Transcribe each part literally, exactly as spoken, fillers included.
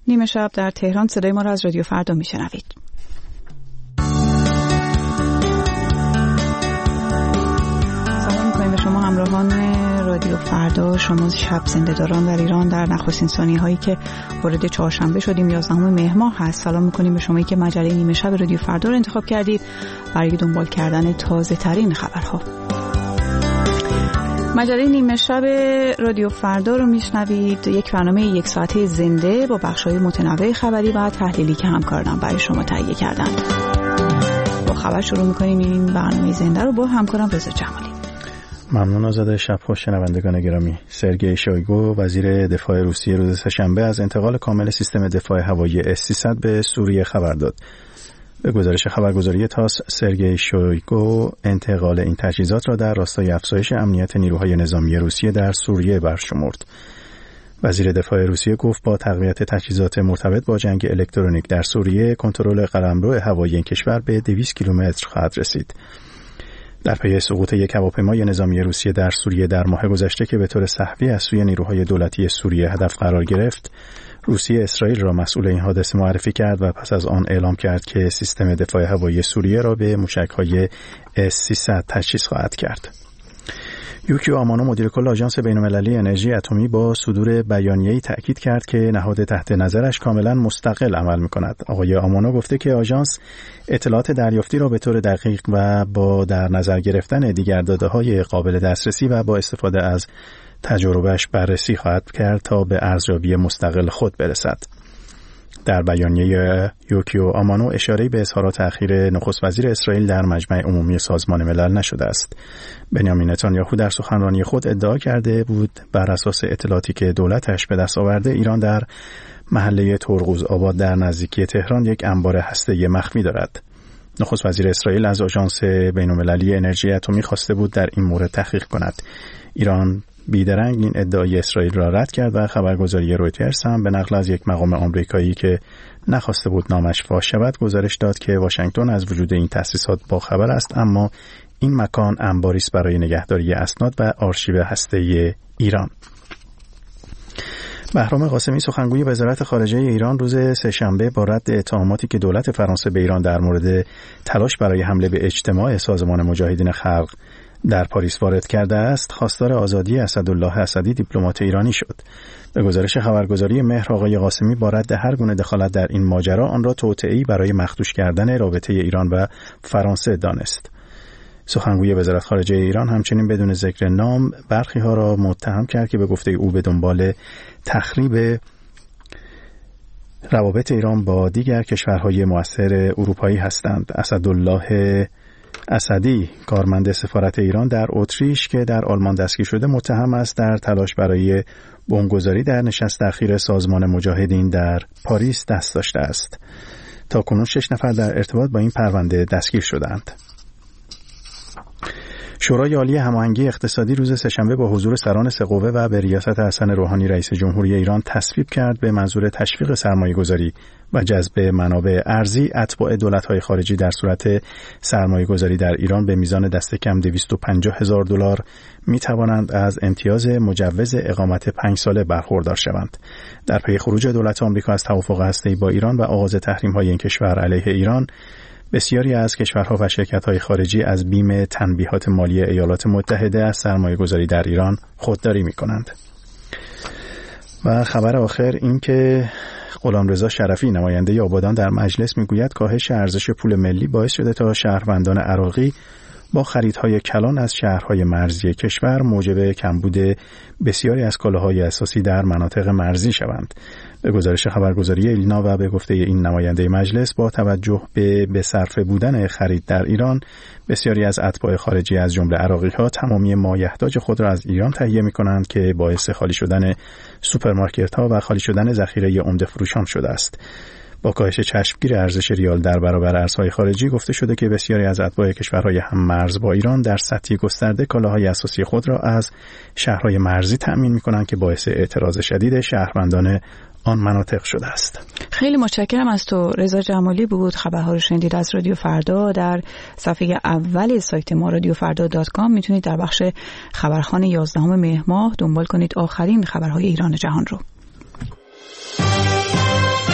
نیمه شب در تهران. صدای ما را از رادیو فردا میشنوید. سلام میکنیم به شما همراهان رادیو فردا. شما شب زنده‌داران در ایران در نخستین ثانیه هایی که وارد چهارشنبه شدیم یازدهم مهر ماه هست. سلام میکنیم به شما که مجله نیمه شب رادیو فردا رو انتخاب کردید برای دنبال کردن تازه ترین خبرها. مجله نیمه شب رادیو فردا رو میشنوید، یک برنامه یک ساعته زنده با بخش‌های متنوع خبری و تحلیلی که همکارانم برای شما تهیه کردن. با خبر شروع میکنیم این برنامه زنده رو با همکارم رضا جمالی. ممنون آزاده. شب خوش شنوندگان گرامی. سرگئی شویگو وزیر دفاع روسیه روز سه‌شنبه از انتقال کامل سیستم دفاع هوایی اس سیصد به سوریه خبر داد. به گزارش خبرگزاری تاس، سرگئی شویگو انتقال این تجهیزات را در راستای افزایش امنیت نیروهای نظامی روسیه در سوریه برشمرد. وزیر دفاع روسیه گفت با تقویت تجهیزات مرتبط با جنگ الکترونیک در سوریه، کنترل قلمرو هوایی این کشور به دویست کیلومتر خواهد رسید. در پی سقوط یک هواپیمای نظامی روسیه در سوریه در ماه گذشته که به طور سه‌وی از سوی نیروهای دولتی سوریه هدف قرار گرفت، روسیه اسرائیل را مسئول این حادثه معرفی کرد و پس از آن اعلام کرد که سیستم دفاع هوایی سوریه را به موشک‌های اس سیصد تجهیز خواهد کرد. یوکیو آمانو مدیر کل آژانس بین‌المللی انرژی اتمی با صدور بیانیه‌ای تأکید کرد که نهاد تحت نظرش کاملا مستقل عمل می‌کند. آقای آمانو گفته که آژانس اطلاعات دریافتی را به طور دقیق و با در نظر گرفتن دیگر داده‌های قابل دسترسی و با استفاده از تجربهش بررسی خواهد کرد تا به ارزیابی مستقل خود برسد. در بیانیه یوکیو آمانو اشاره‌ای به اظهارات اخیر نخست وزیر اسرائیل در مجمع عمومی سازمان ملل نشده است. بنیامین نتانیاهو در سخنرانی خود ادعا کرده بود بر اساس اطلاعاتی که دولتش به دست آورده، ایران در محله ترقوز آباد در نزدیکی تهران یک انبار هسته‌ای مخفی دارد. نخست وزیر اسرائیل از آژانس بین‌المللی انرژی اتمی خواسته بود در این مورد تحقیق کند. ایران بیدرنگ این ادعای اسرائیل را رد کرد و خبرگزاری رویترز هم به نقل از یک مقام آمریکایی که نخواسته بود نامش فاش شود گزارش داد که واشنگتن از وجود این تأسیسات باخبر است، اما این مکان انباری است برای نگهداری اسناد و آرشیو هسته‌ای ایران. بهرام قاسمی سخنگوی وزارت خارجه ایران روز سه‌شنبه با رد اتهاماتی که دولت فرانسه به ایران در مورد تلاش برای حمله به اجتماع سازمان مجاهدین خلق در پاریس وارد کرده است، خواستار آزادی اسدالله اسدی دیپلمات ایرانی شد. به گزارش خبرگزاری مهر، آقای قاسمی با رد هر گونه دخالت در این ماجرا آن را توطئه‌ای برای مخدوش کردن رابطه ایران و فرانسه دانست. سخنگوی وزارت خارجه ایران همچنین بدون ذکر نام برخی ها را متهم کرد که به گفته او به دنبال تخریب روابط ایران با دیگر کشورهای مؤثر اروپایی هستند. اسدالله اسدی، کارمند سفارت ایران در اتریش که در آلمان دستگیر شده، متهم است در تلاش برای بمبگذاری در نشست اخیر سازمان مجاهدین در پاریس دست داشته است. تاکنون شش نفر در ارتباط با این پرونده دستگیر شدند. شورای عالی هماهنگی اقتصادی روز سه‌شنبه با حضور سران سه قوه و به ریاست حسن روحانی رئیس جمهوری ایران تصویب کرد به منظور تشویق سرمایه‌گذاری و جذب منابع ارزی اتباع دولت‌های خارجی در صورت سرمایه‌گذاری در ایران به میزان دست کم دویست و پنجاه هزار دلار می‌توانند از امتیاز مجوز اقامت پنج ساله برخوردار شوند. در پی خروج دولت آمریکا از توافق هسته‌ای با ایران و آغاز تحریم‌های این کشور علیه ایران، بسیاری از کشورها و شرکت‌های خارجی از بیم تنبیهات مالی ایالات متحده از سرمایه‌گذاری در ایران خودداری می‌کنند. و خبر آخر این که غلامرضا شرفی نماینده آبادان در مجلس میگوید کاهش ارزش پول ملی باعث شده تا شهروندان عراقی با خریدهای کلان از شهرهای مرزی کشور موجب کمبود بسیاری از کالاهای اساسی در مناطق مرزی شوند. به گزارش خبرگزاری ایلنا و به گفته این نماینده مجلس، با توجه به به صرفه بودن خرید در ایران، بسیاری از اتباع خارجی از جمله عراقی‌ها تمامی مایحتاج خود را از ایران تهیه می‌کنند که باعث خالی شدن سوپرمارکت‌ها و خالی شدن ذخیره عمده فروشان شده است. با کاهش چشمگیر ارزش ریال در برابر ارزهای خارجی، گفته شده که بسیاری از اتباع کشورهای هم مرز با ایران در سطح گسترده کالاهای اساسی خود را از شهرهای مرزی تأمین می‌کنند که باعث اعتراض شدید شهروندان آن مناطق شده است. خیلی متشکرم از تو. رضا جمالی بود. خبرها رو شنیدید از رادیو فردا. در صفحه اول سایت ما رادیو فردا دات کام میتونید در بخش خبرخوان یازدهم مهر ماه دنبال کنید آخرین خبرهای ایران و جهان رو.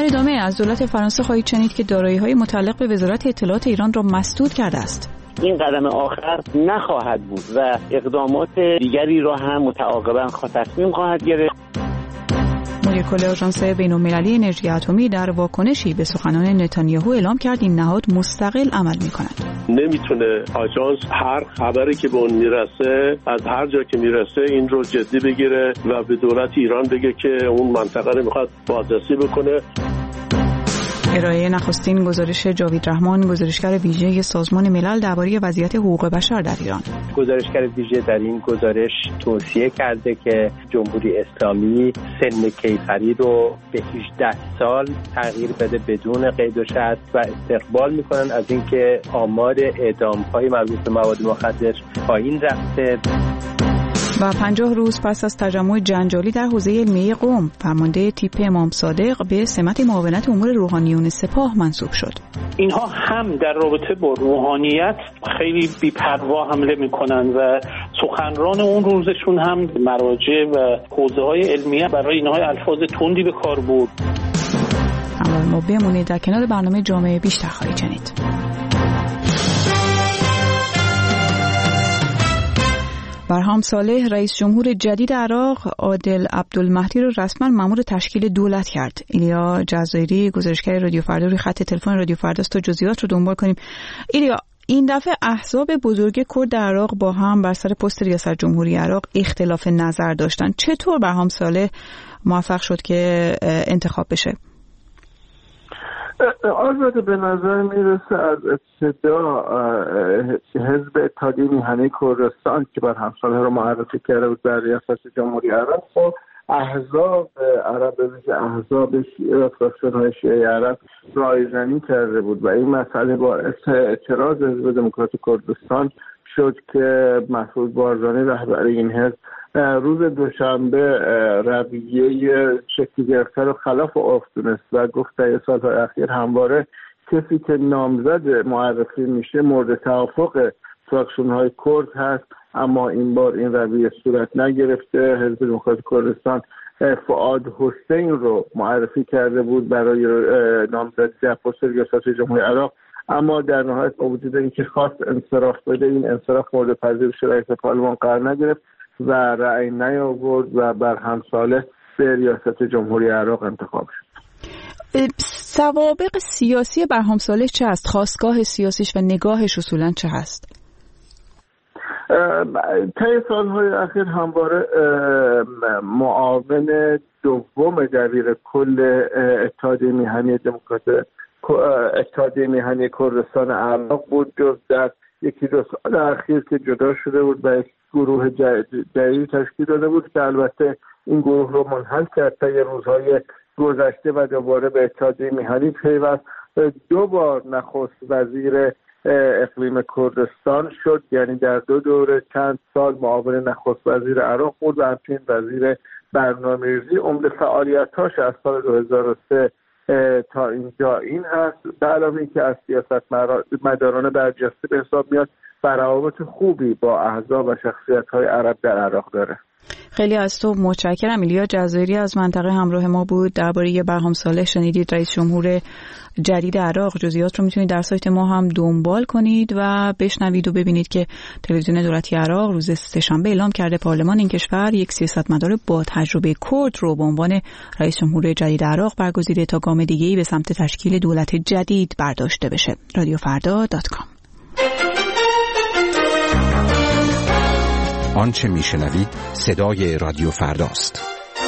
ادامه از دولت فرانسه خواهید شنید که دارایی‌های متعلق به وزارت اطلاعات ایران را مسدود کرده است. این قدم آخر نخواهد بود و اقدامات دیگری را هم متعاقباً تصمیم خواهد گرفت. مدیر کل آژانس بین‌المللی انرژی اتمی در واکنشی به سخنان نتانیاهو اعلام کرد این نهاد مستقل عمل می‌کند. نمیتونه آژانس هر خبری که به اون میرسه از هر جا که میرسه این رو جدی بگیره و به دولت ایران بگه که اون منطقه رو میخواد بازرسی بکنه. ارائه نخستین گزارش جاوید رحمان، گزارشگر ویژه سازمان ملل درباره وضعیت حقوق بشر در ایران. گزارشگر ویژه در این گزارش توصیه کرده که جمهوری اسلامی سن کیفری رو به هجده سال تغییر بده بدون قید و شرط و استقبال میکنن از اینکه آمار اعدام‌های مربوط به مواد مخدر پایین رفته. و پنجاه روز پس از تجمع جنجالی در حوزه علمیه قم، فرمانده تیپ امام صادق به سمت معاونت امور روحانیون سپاه منصوب شد. اینها هم در رابطه با روحانیت خیلی بی‌پروا حمله میکنن و سخنران اون روزشون هم مراجع و حوزه‌های علمیه برای اینها الفاظ تندی به کار برد. همراه ما بمونید، در کنار برنامه جامعه بیشتر خواهید شنید. برهام صالح رئیس جمهور جدید عراق عادل عبدالمهدی رو رسما مأمور تشکیل دولت کرد. ایلیا جزایری گزارشگر رادیو فردا روی خط تلفن رادیو فردا است تا جزئیات رو دنبال کنیم. ایلیا، این دفعه احزاب بزرگ کرد در عراق با هم بر سر پست ریاست جمهوری عراق اختلاف نظر داشتن. چطور برهام صالح موفق شد که انتخاب بشه؟ آزاده به نظر میرسه از ابتدا حزب اتحادیه میهنه کردستان که برهم صالح رو معرفی کرده بود در ریاست جمهوری عراق، خب احزاب عرب به ویژه احزاب شیعه فراکسیون‌های شیعه عرب رایزنی کرده بود و این مسئله باعث اعتراض حزب دموکرات کردستان شد که مسعود بارزانی رهبر این حزب روز دوشنبه رویه شکلی گرفته رو خلاف عرف دونست و گفت در سالهای اخیر همواره کسی که نامزد معرفی میشه مورد توافق فراکسیون های کرد هست، اما این بار این رویه صورت نگرفته. حزب دموکرات کردستان فؤاد حسین رو معرفی کرده بود برای نامزدی در پست ریاست جمهوری عراق، اما در نهایت با وجود اینکه خواست انصراف بده این انصراف مورد پذیرش رئیس پارلمان قرار نگرفت و رأی نیاورد و برهم صالح به ریاست جمهوری عراق انتخاب شد. سوابق سیاسی برهم صالح چه است؟ خاستگاه سیاسیش و نگاهش اصولا چه هست؟ طی سالهای اخیر همواره معاون دوم دبیر کل اتحادیه میهنی دموکرات اتحادیه میهنی کردستان عراق بود، جز در یکی دو سال اخیر که جدا شده بود و گروه جدید تشکیل داده بود که البته این گروه رو منحل کرد تا یه روزهای گذشته و دوباره به اتحادیه میهنی پیوست. دو بار نخست وزیر اقلیم کردستان شد، یعنی در دو دوره چند سال معاون نخست وزیر عراق بود و همچنین وزیر برنامه‌ریزی. عمده فعالیتاش از سال دو هزار و سه تا اینجا این هست. به علاوه اینکه از سیاست مداران برجسته به حساب میاد و روابط خوبی با احزاب و شخصیت‌های عرب در عراق داره. خیلی از تو متشکرم. ایلیا جزایری از منطقه همراه ما بود. درباره برهام صالح شنیدید، رئیس جمهور جدید عراق. جزئیات رو میتونید در سایت ما هم دنبال کنید و بشنوید و ببینید که تلویزیون دولتی عراق روز سه‌شنبه اعلام کرده پارلمان این کشور یک سیاستمدار با تجربه کرد رو به عنوان رئیس جمهور جدید عراق برگزیده تا گام دیگه‌ای به سمت تشکیل دولت جدید برداشته بشه. رادیو فردا دات کام. آنچه میشنوید صدای رادیو فرداست.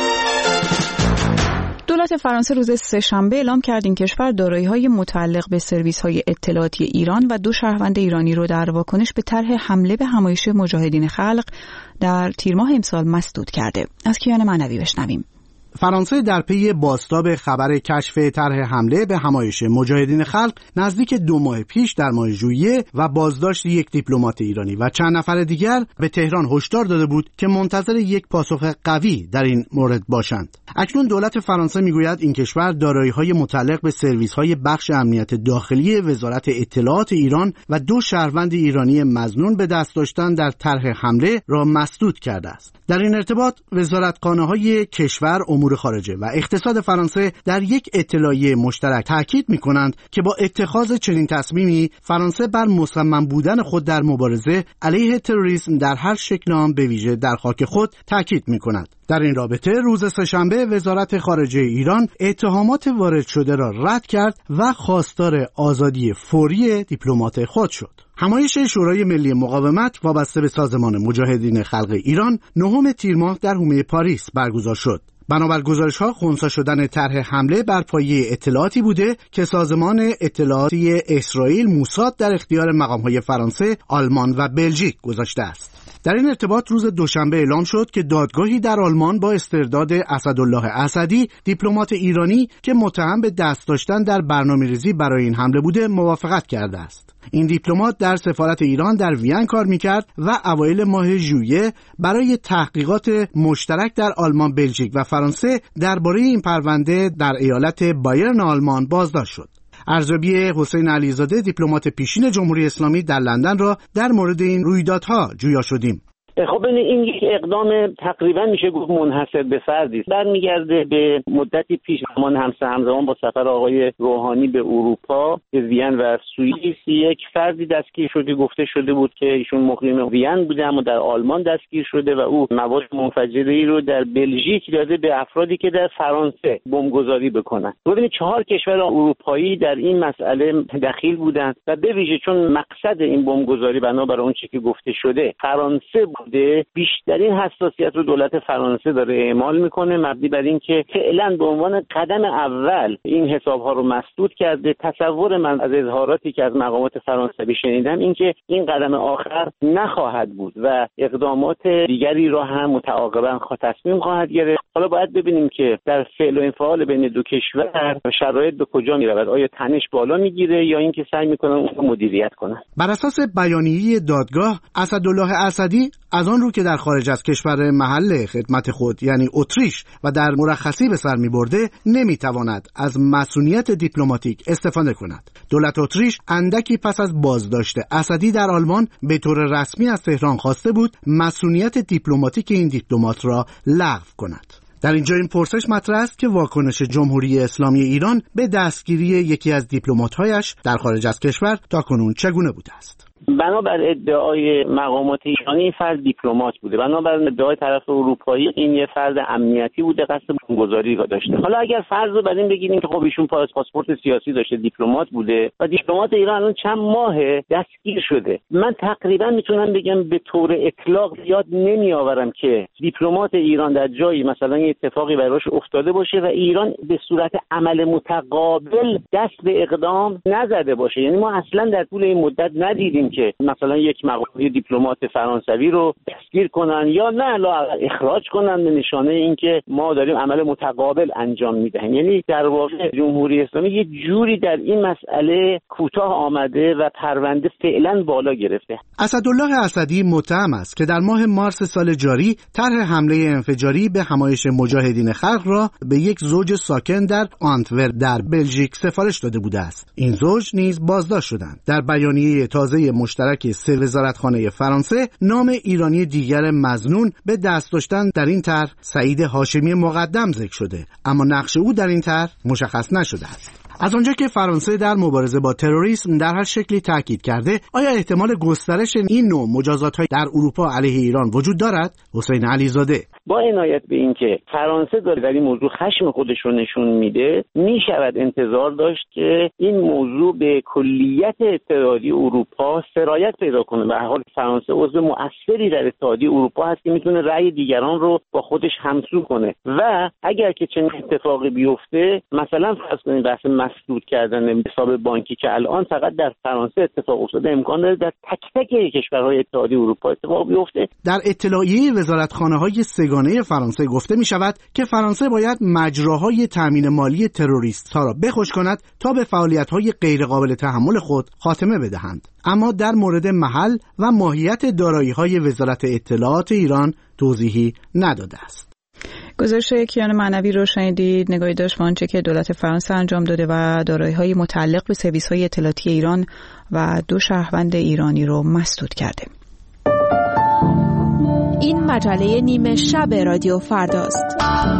دولت فرانسه روز سه‌شنبه اعلام کرد این کشور دارایی‌های متعلق به سرویس‌های اطلاعاتی ایران و دو شهروند ایرانی رو در واکنش به طرح حمله به همایش مجاهدین خلق در تیر ماه امسال مسدود کرده. از کیان معنوی بشنویم. فرانسه در پی بازتاب خبر کشف طرح حمله به همایش مجاهدین خلق نزدیک دو ماه پیش در ماه ژوئیه و بازداشت یک دیپلمات ایرانی و چند نفر دیگر به تهران هشدار داده بود که منتظر یک پاسخ قوی در این مورد باشند. اکنون دولت فرانسه میگوید این کشور دارایی‌های متعلق به سرویس‌های بخش امنیت داخلی وزارت اطلاعات ایران و دو شهروند ایرانی مظنون به دست داشتن در طرح حمله را مسدود کرده است. در این ارتباط وزارتخانه‌های کشور، امور خارجه و اقتصاد فرانسه در یک اطلاعیه مشترک تاکید می‌کنند که با اتخاذ چنین تصمیمی فرانسه بر مصمم بودن خود در مبارزه علیه تروریسم در هر شکل آن به ویژه در خاک خود تاکید می‌کند. در این رابطه روز سه‌شنبه وزارت خارجه ایران اتهامات وارد شده را رد کرد و خواستار آزادی فوری دیپلمات خود شد. همایش شورای ملی مقاومت وابسته به سازمان مجاهدین خلق ایران نهم تیر ماه در حومه پاریس برگزار شد. بنابر گزارش‌ها خنثی شدن طرح حمله بر پایه اطلاعاتی بوده که سازمان اطلاعاتی اسرائیل موساد در اختیار مقام‌های فرانسه، آلمان و بلژیک گذاشته است. در این ارتباط روز دوشنبه اعلام شد که دادگاهی در آلمان با استرداد اسدالله اسدی، دیپلمات ایرانی که متهم به دست داشتن در برنامه‌ریزی برای این حمله بوده، موافقت کرده است. این دیپلمات در سفارت ایران در وین کار می‌کرد و اوایل ماه ژوئیه برای تحقیقات مشترک در آلمان، بلژیک و فرانسه درباره این پرونده در ایالت بایرن آلمان بازداشت شد. ارزیابی حسین علیزاده، دیپلمات پیشین جمهوری اسلامی در لندن را در مورد این رویدادها جویا شدیم. خب این یک اقدام تقریبا میشه گفت منحصر به فردی است. برمیگرده به مدتی پیش، همان همزمان با سفر آقای روحانی به اروپا، به وین و سوئیس، یک فردی دستگیر شده. گفته شده بود که ایشون مقیم وین بوده اما در آلمان دستگیر شده و او مواد منفجره‌ای رو در بلژیک داده به افرادی که در فرانسه بمبگذاری بکنن. ببینید چهار کشور اروپایی در این مسئله دخیل بودند و به ویژه چون مقصد این بمبگذاری بنابر اون چیزی که گفته شده فرانسه بوده، بیشترین حساسیت رو دولت فرانسه داره اعمال میکنه، مبنی بر این که فعلا به عنوان قدم اول این حسابها رو مسدود کرده. تصور من از اظهاراتی که از مقامات فرانسوی شنیدم این که این قدم آخر نخواهد بود و اقدامات دیگری را هم متعاقباً تصمیم خواهد گرفت. حالا باید ببینیم که در فعل و انفعال بین دو کشور شرایط به کجا میرود، آیا تنش بالا میگیره یا اینکه سعی میکنن اون رو مدیریت کنن. بر اساس بیانیه دادگاه، اسدالله اسدی از آن رو که در خارج از کشور محل خدمت خود یعنی اتریش و در مرخصی به سر می‌برده نمی‌تواند از مسئولیت دیپلماتیک استفاده کند. دولت اتریش اندکی پس از بازداشت اسدی در آلمان به طور رسمی از تهران خواسته بود مسئولیت دیپلماتیک این دیپلمات را لغو کند. در اینجا این پرسش مطرح است که واکنش جمهوری اسلامی ایران به دستگیری یکی از دیپلمات‌هایش در خارج از کشور تاکنون چگونه بوده است؟ بنابر ادعای مقامات ایرانی این فرد دیپلمات بوده، بنابر ادعای طرف اروپایی این یه فرد امنیتی بوده، قصد بمبگذاری را داشته. حالا اگر فرض رو بر این بگیریم که خب ایشون پاسپورت سیاسی داشته، دیپلمات بوده و دیپلمات ایران الان چند ماه دستگیر شده، من تقریبا میتونم بگم به طور اطلاق یاد نمیآورم که دیپلمات ایران در جایی مثلا یه اتفاقی براش افتاده باشه و ایران به صورت عمل متقابل دست به اقدام نزده باشه. یعنی ما اصلا در طول این مدت ندیدیم که مثلا یک مقام دیپلمات فرانسوی رو دستگیر کنن یا نه لا اخراج کنن به نشانه اینکه ما داریم عمل متقابل انجام میدهیم. یعنی در واقع جمهوری اسلامی یه جوری در این مسئله کوتاه آمده و پرونده فعلا بالا گرفته. اسدالله اسدی متهم است که در ماه مارس سال جاری طرح حمله انفجاری به همایش مجاهدین خلق را به یک زوج ساکن در آنتورپ در بلژیک سفارش داده بوده است. این زوج نیز بازداشت شدند. در بیانیه تازه مشترک سه وزارتخانه فرانسه نام ایرانی دیگر مظنون به دست داشتن در این طرح سعید هاشمی مقدم ذکر شده، اما نقش او در این طرح مشخص نشده است. از آنجا که فرانسه در مبارزه با تروریسم در هر شکلی تاکید کرده، آیا احتمال گسترش این نوع مجازات‌های در اروپا علیه ایران وجود دارد؟ حسین علیزاده: با عنایت به این که فرانسه داره در این موضوع خشم خودش رو نشون میده، میشود انتظار داشت که این موضوع به کلیت اتحادیه اروپا سرایت پیدا کنه. به هر حال فرانسه عضو مؤثری در اتحادیه اروپا هست که میتونه رأی دیگران رو با خودش همسو کنه و اگر که چنین اتفاقی بیفته، مثلا فرض کنید بحث مسدود کردن حساب بانکی که الان فقط در فرانسه اتفاق افتاده، امکان داره در تک تک کشورهای اتحادیه اروپا اتفاق بیفته. در اطلاعیه وزارتخانه‌های سگانه فرانسه گفته می شود که فرانسه باید مجراهای تامین مالی تروریست‌ها را بخش کند تا به فعالیت‌های غیرقابل تحمل خود خاتمه بدهند. اما در مورد محل و ماهیت دارایی‌های وزارت اطلاعات ایران توضیحی نداده است. گزارش کیان معنوی رو شنیدید. نگاهی داشت به آنچه که دولت فرانسه انجام داده و دارایی‌های متعلق به سرویس‌های اطلاعاتی ایران و دو شهروند ایرانی رو مسدود کرده. این مجله نیمه شب رادیو فرداست.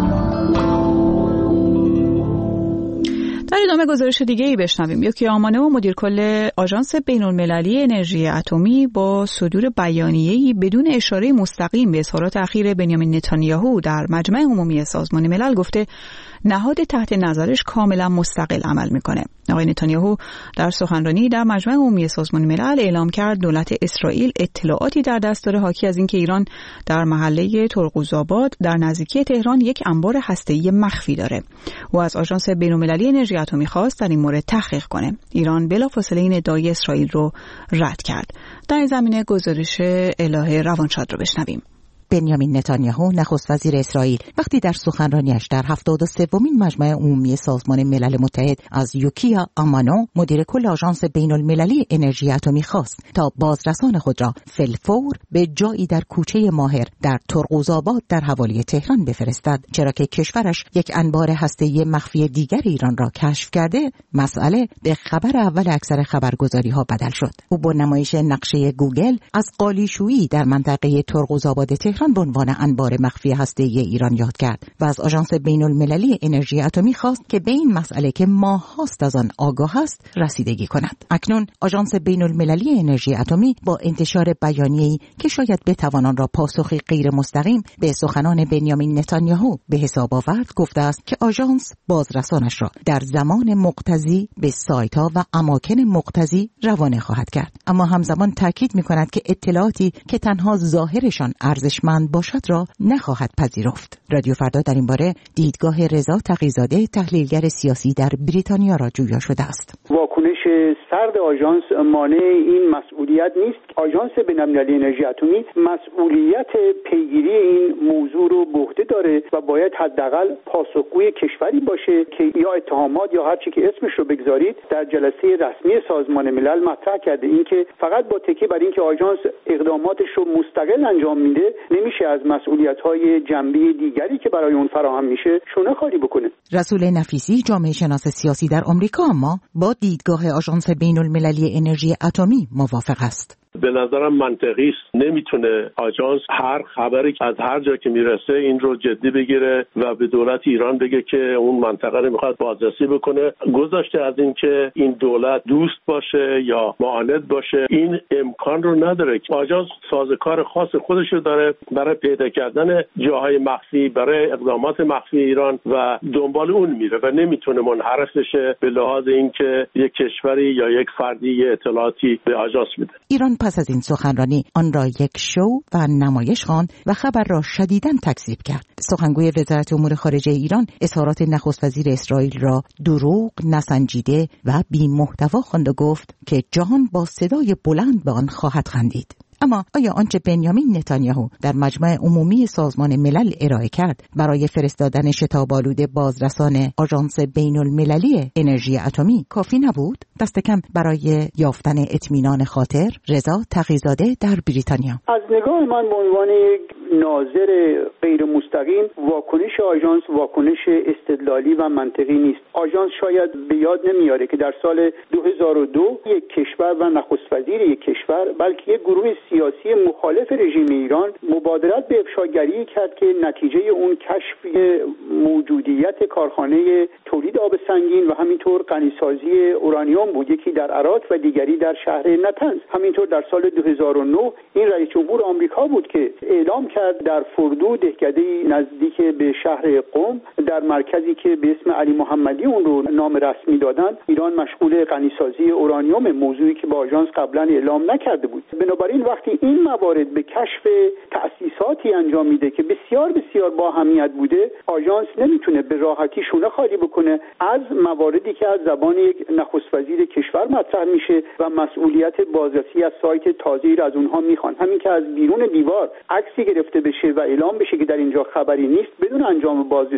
در ادامه گزارش دیگه ای بشنویم. یوکیا آمانو، مدیر کل آژانس بین‌المللی انرژی اتمی، با صدور بیانیه‌ای بدون اشاره مستقیم به اظهارات اخیر بنیامین نتانیاهو در مجمع عمومی سازمان ملل گفته نهاد تحت نظرش کاملا مستقل عمل میکنه. آقای نتانیاهو در سخنرانی در مجمع عمومی سازمان ملل اعلام کرد دولت اسرائیل اطلاعاتی در دست داره حاکی از اینکه ایران در محله ترقوزآباد در نزدیکی تهران یک انبار هسته‌ای مخفی داره. او از آژانس بین‌المللی انرژی اتمی خواست در این مورد تحقیق کنه. ایران بلافاصله این ادعای اسرائیل رو رد کرد. در این زمینه گزارش الهه روانشاد رو بشنویم. بنیامین نتانیاهو نخست وزیر اسرائیل وقتی در سخنرانیش در هفتاد و سومین مجمع عمومی سازمان ملل متحد از یوکیا آمانو، مدیر کل آژانس بین‌المللی انرژی اتمی، خواست تا بازرسان خود را فی‌الفور به جایی در کوچه ماهر در ترقوزآباد در حوالی تهران بفرستد، چرا که کشورش یک انبار هسته‌ای مخفی دیگر ایران را کشف کرده. مسئله به خبر اول اکثر خبرگزاری‌ها بدل شد. او با نمایش نقشه گوگل از قالیشویی در منطقه ترقوزآباد تهران به عنوان انبار مخفی هسته‌ای ایران یاد کرد و از آژانس بین‌المللی انرژی اتمی خواست که به این مسئله که ماه‌هاست از آن آگاه است رسیدگی کند. اکنون آژانس بین‌المللی انرژی اتمی با انتشار بیانیه‌ای که شاید بتوان آن را پاسخی غیر مستقیم به سخنان بنیامین نتانیاهو به حساب آورد، گفته است که آژانس بازرسانش را در زمان مقتضی به سایت‌ها و اماکن مقتضی روانه خواهد کرد، اما همزمان تاکید می‌کند که اطلاعاتی که تنها ظاهرشان ارزش من باشد را نخواهد پذیرفت. رادیو فردا در این باره دیدگاه رضا تقی‌زاده، تحلیلگر سیاسی در بریتانیا را جویا شده است. واکنش سرد آژانس مانع این مسئولیت نیست. آژانس بین‌المللی انرژی اتمی مسئولیت پیگیری این موضوع رو به عهده داره و باید حداقل پاسخگوی کشوری باشه که یا اتهامات یا هر چی که اسمش رو بگذارید در جلسه رسمی سازمان ملل مطرح کرده. این که فقط با تکیه بر این که آژانس اقداماتش رو مستقل انجام میده نمیشه از مسئولیت‌های جنبی دیگری که برای اون فراهم میشه شونه خالی بکنه. رسول نفیسی، جامعه شناس سیاسی در آمریکا، اما با دیدگاه آژانس بین‌المللی انرژی اتمی موافق است. به نظرم منطقی است. نمیتونه آژانس هر خبری از هر جا که میرسه این رو جدی بگیره و به دولت ایران بگه که اون منطقه رو میخواد بازرسی بکنه. گذشته از این که این دولت دوست باشه یا معاند باشه، این امکان رو نداره. آژانس سازوکار خاص خودش رو داره برای پیدا کردن جاهای مخفی، برای اقدامات مخفی ایران و دنبال اون میره و نمیتونه منحرف بشه به لحاظ اینکه یک کشوری یا یک فردی اطلاعاتی به آژانس میده. ایران پس از این سخنرانی آن را یک شو و نمایش خواند و خبر را شدیداً تکذیب کرد. سخنگوی وزارت امور خارجه ایران اظهارات نخست وزیر اسرائیل را دروغ، نسنجیده و بی محتوا خواند و گفت که جهان با صدای بلند به آن خواهد خندید. اما آیا آنچه بنیامین نتانیاهو در مجمع عمومی سازمان ملل ارائه کرد برای فرستادن شتاب‌آلود بازرسان آژانس بین‌المللی انرژی اتمی کافی نبود؟ دست کم برای یافتن اطمینان خاطر. رضا تقی‌زاده در بریتانیا. از نگاه من به عنوان ناظر غیر مستقیم، واکنش آژانس واکنش استدلالی و منطقی نیست. آژانس شاید به یاد نمیاره که در سال دو هزار و دو یک کشور و نخست وزیر یک کشور، بلکه یک گروه سیاسی مخالف رژیم ایران مبادرت به افشاگری کرد که نتیجه اون کشف موجودیت کارخانه تولید آب سنگین و همینطور غنیسازی اورانیوم بود، یکی در عراق و دیگری در شهر نتنز. همینطور در سال دو هزار و نه این رئیس جمهور آمریکا بود که اعلام کرد در فردو، دهکده‌ای نزدیک به شهر قم، در مرکزی که به اسم علی محمدی اون رو نام رسمی دادن، ایران مشغول غنیسازی اورانیوم، موضوعی که با آژانس قبلا اعلام نکرده بود. بنابراین وقتی این موارد به کشف تأسیساتی انجام میده که بسیار بسیار با اهمیت بوده، آژانس نمیتونه به راحتی شونه خالی بکنه از مواردی که از زبان یک نخست وزیر کشور مطرح میشه و مسئولیت بازرسی از سایت تازه‌ای را از اونها میخوان. همین که از بیرون دیوار عکسی گرفته بشه و اعلام بشه که در اینجا خبری نیست بدون انجام بازرسی،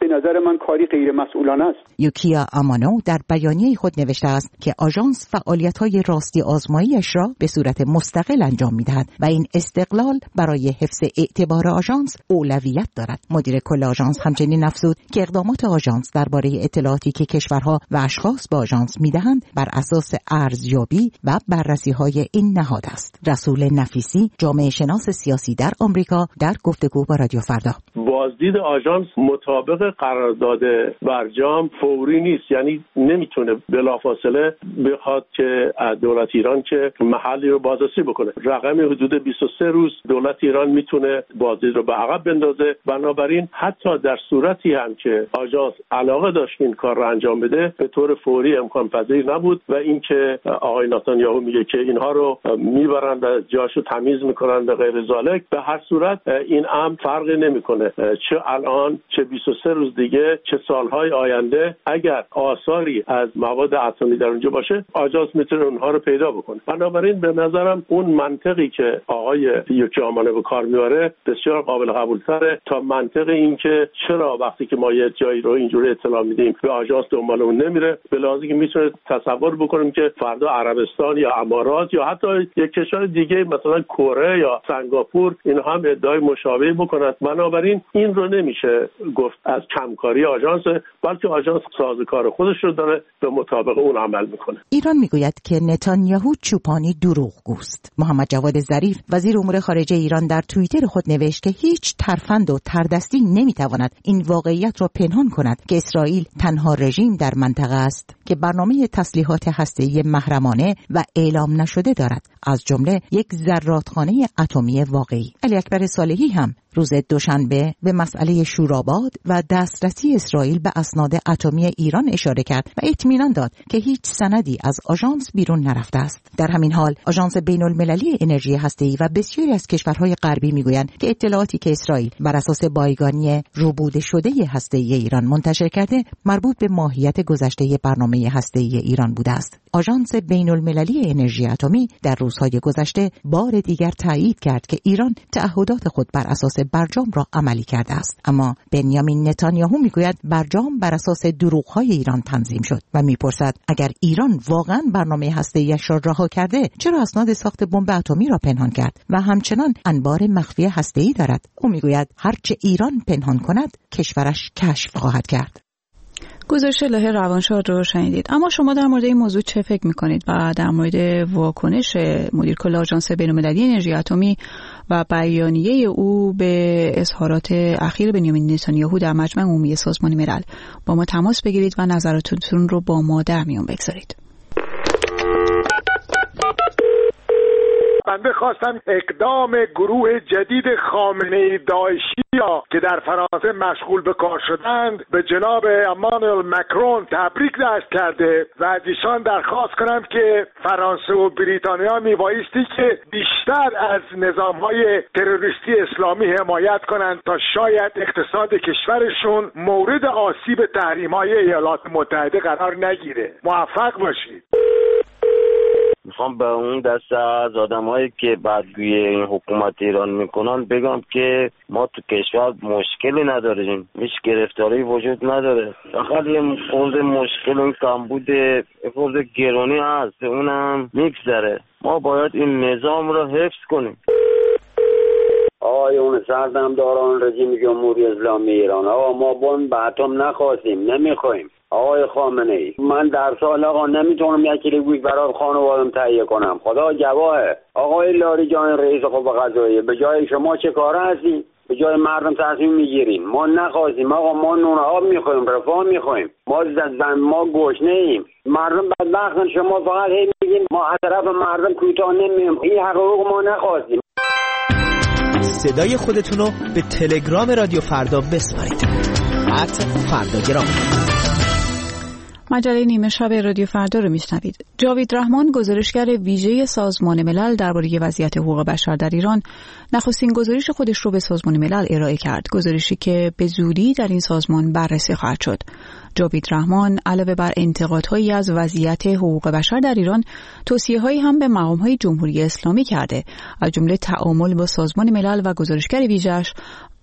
به نظر من کاری غیر مسئولانه است. یوکیا آمانو در بیانیه خود نوشته است که آژانس فعالیت‌های راستی آزمایی‌اش را به صورت مستقل انجام می‌دهد و این استقلال برای حفظ اعتبار آژانس اولویت دارد. مدیر کل آژانس همچنین افزود که اقدامات آژانس درباره اطلاعاتی که کشورها و اشخاص به آژانس می‌دهند بر اساس ارزیابی و بررسی‌های این نهاد است. رسول نفیسی، جامعه شناس سیاسی در آمریکا، در گفتگو با رادیو فردا: بازدید آژانس مطابق قرارداد برجام فوری نیست، یعنی نمیتونه بلافاصله بخواد که دولت ایران که محلی رو بازرسی بکنه. رقم حدود بیست و سه روز دولت ایران میتونه بازدید رو به عقب بندازه. بنابراین حتی در صورتی هم که آژانس علاقه داشت این کار رو انجام بده، به طور فوری امکان پذیر نبود و اینکه آقای نتانیاهو میگه که اینها رو میبرن و جاشو تمیز میکنن به غیر ذالک، به هر صورت این امر فرقی نمیکنه، چه الان چه بیست و سه روز دیگه چه سالهای آینده. اگر آثاری از مواد اتمی در اونجا باشه، آژانس میتونه اونها رو پیدا بکنه. بنابراین به نظرم اون منطقی که آقای یوکیا آمانو به کار میاره بسیار قابل قبول تره تا منطق این که چرا وقتی که ما یه جایی رو اینجوری اطلاع میدیم به آژانس دنبال اون نمیره. به لحاظی که میتونه تصور بکنیم که فردا عربستان یا امارات یا حتی یک کشور دیگه مثلا کره یا سنگاپور این هم ادعای مشابهی بکنن. بنابراین این رو نمیشه گفت از کمکاری آژانس، بلکه آژانس سازوکار خودش رو داره، به مطابق اون عمل میکنه. ایران میگوید که نتانیاهو چوپانی دروغگوست. محمد جواد ظریف وزیر امور خارجه ایران در توییتر خود نوشت که هیچ ترفند و تردستی نمیتواند این واقعیت را پنهان کند که اسرائیل تنها رژیم در منطقه است که برنامه تسلیحات هسته‌ای محرمانه و اعلام نشده دارد، از جمله یک ذراتخانه اتمی واقعی. علی اکبر صالحی هم روز دوشنبه به مسئله شوراباد و دسترسی اسرائیل به اسناد اتمی ایران اشاره کرد و اطمینان داد که هیچ سندی از آژانس بیرون نرفته است. در همین حال آژانس بین‌المللی انرژی هسته‌ای و بسیاری از کشورهای غربی میگویند که اطلاعاتی که اسرائیل بر اساس بایگانی روبوده شده هسته‌ای ایران منتشر کرده مربوط به ماهیت گذشته برنامه هسته‌ای ایران بوده است. آژانس بین‌المللی انرژی اتمی در روزهای گذشته بار دیگر تایید کرد که ایران تعهدات خود بر اساس برجام را عملی کرده است، اما بنیامین نتانیاهو میگوید برجام بر اساس دروغ‌های ایران تنظیم شد و میپرسد اگر ایران واقعا برنامه هسته‌ایش را رها کرده، چرا اسناد ساخت بمب اتمی را پنهان کرد و همچنان انبار مخفی هسته‌ای دارد. او میگوید هرچه ایران پنهان کند کشورش کشف خواهد کرد. گزارش الهه روانشاد رو شنیدید. اما شما در مورد این موضوع چه فکر می‌کنید و در مورد واکنش مدیر کل آژانس بین‌المللی انرژی اتمی و بیانیه او به اظهارات اخیر بنیامین نتانیاهو در مجمع عمومی سازمان ملل با ما تماس بگیرید و نظراتتون رو با ما در میون بگذارید. بنده خواستم اقدام گروه جدید خامنه‌ای داعشیا که در فرانسه مشغول به کار شدند به جناب امانوئل مکرون تبریک دست کرده و از ایشان درخواست کنم که فرانسه و بریتانیا میبایستی که بیشتر از نظامهای تروریستی اسلامی حمایت کنند تا شاید اقتصاد کشورشون مورد آسیب تحریم‌های ایالات متحده قرار نگیره. موفق باشید. میخوام به اون دسته از آدمایی که بدگویی این حکومت ایران میکنن بگم که ما تو کشور مشکلی نداریم، هیچ گرفتاری وجود نداره، فقط یه خورده مشکل این کمبود خورده گرانی هست، اونم میگذره. ما باید این نظام رو حفظ کنیم. آقایون سردمداران رژیم جمهوری اسلامی ایران، آقا ما بمب اتم نخواستیم، نمیخوایم. آقای خامنه ای، من در سال آقا نمیتونم یک کیلو گوشت برای خانوادم تهیه کنم، خدا گواهه. آقای لاریجان رئیس قوه قضاییه، به جای شما چه کاره هستین؟ به جای مردم تصمیم میگیریم. ما نخواستیم آقا، ما نون آب میخوایم، رفاه میخوایم، ما زدن ما گشنه ایم. مردم بدبختن، شما فقط هی میگین ما از طرف مردم کوتاه نمیایم. این حقوق ما نخواستیم. صدای خودتون رو به تلگرام رادیو فردا بسپارید. ات فرداگرام. مجله نیمه شب رادیو فردا رو میشنوید. جاوید رحمان، گزارشگر ویژه سازمان ملل درباره وضعیت حقوق بشر در ایران، نخستین گزارش خودش رو به سازمان ملل ارائه کرد، گزارشی که به زودی در این سازمان بررسی خواهد شد. جاوید رحمان علاوه بر انتقادهایی از وضعیت حقوق بشر در ایران، توصیه‌هایی هم به مقام‌های جمهوری اسلامی کرده، از جمله تعامل با سازمان ملل و گزارشگر ویژه‌اش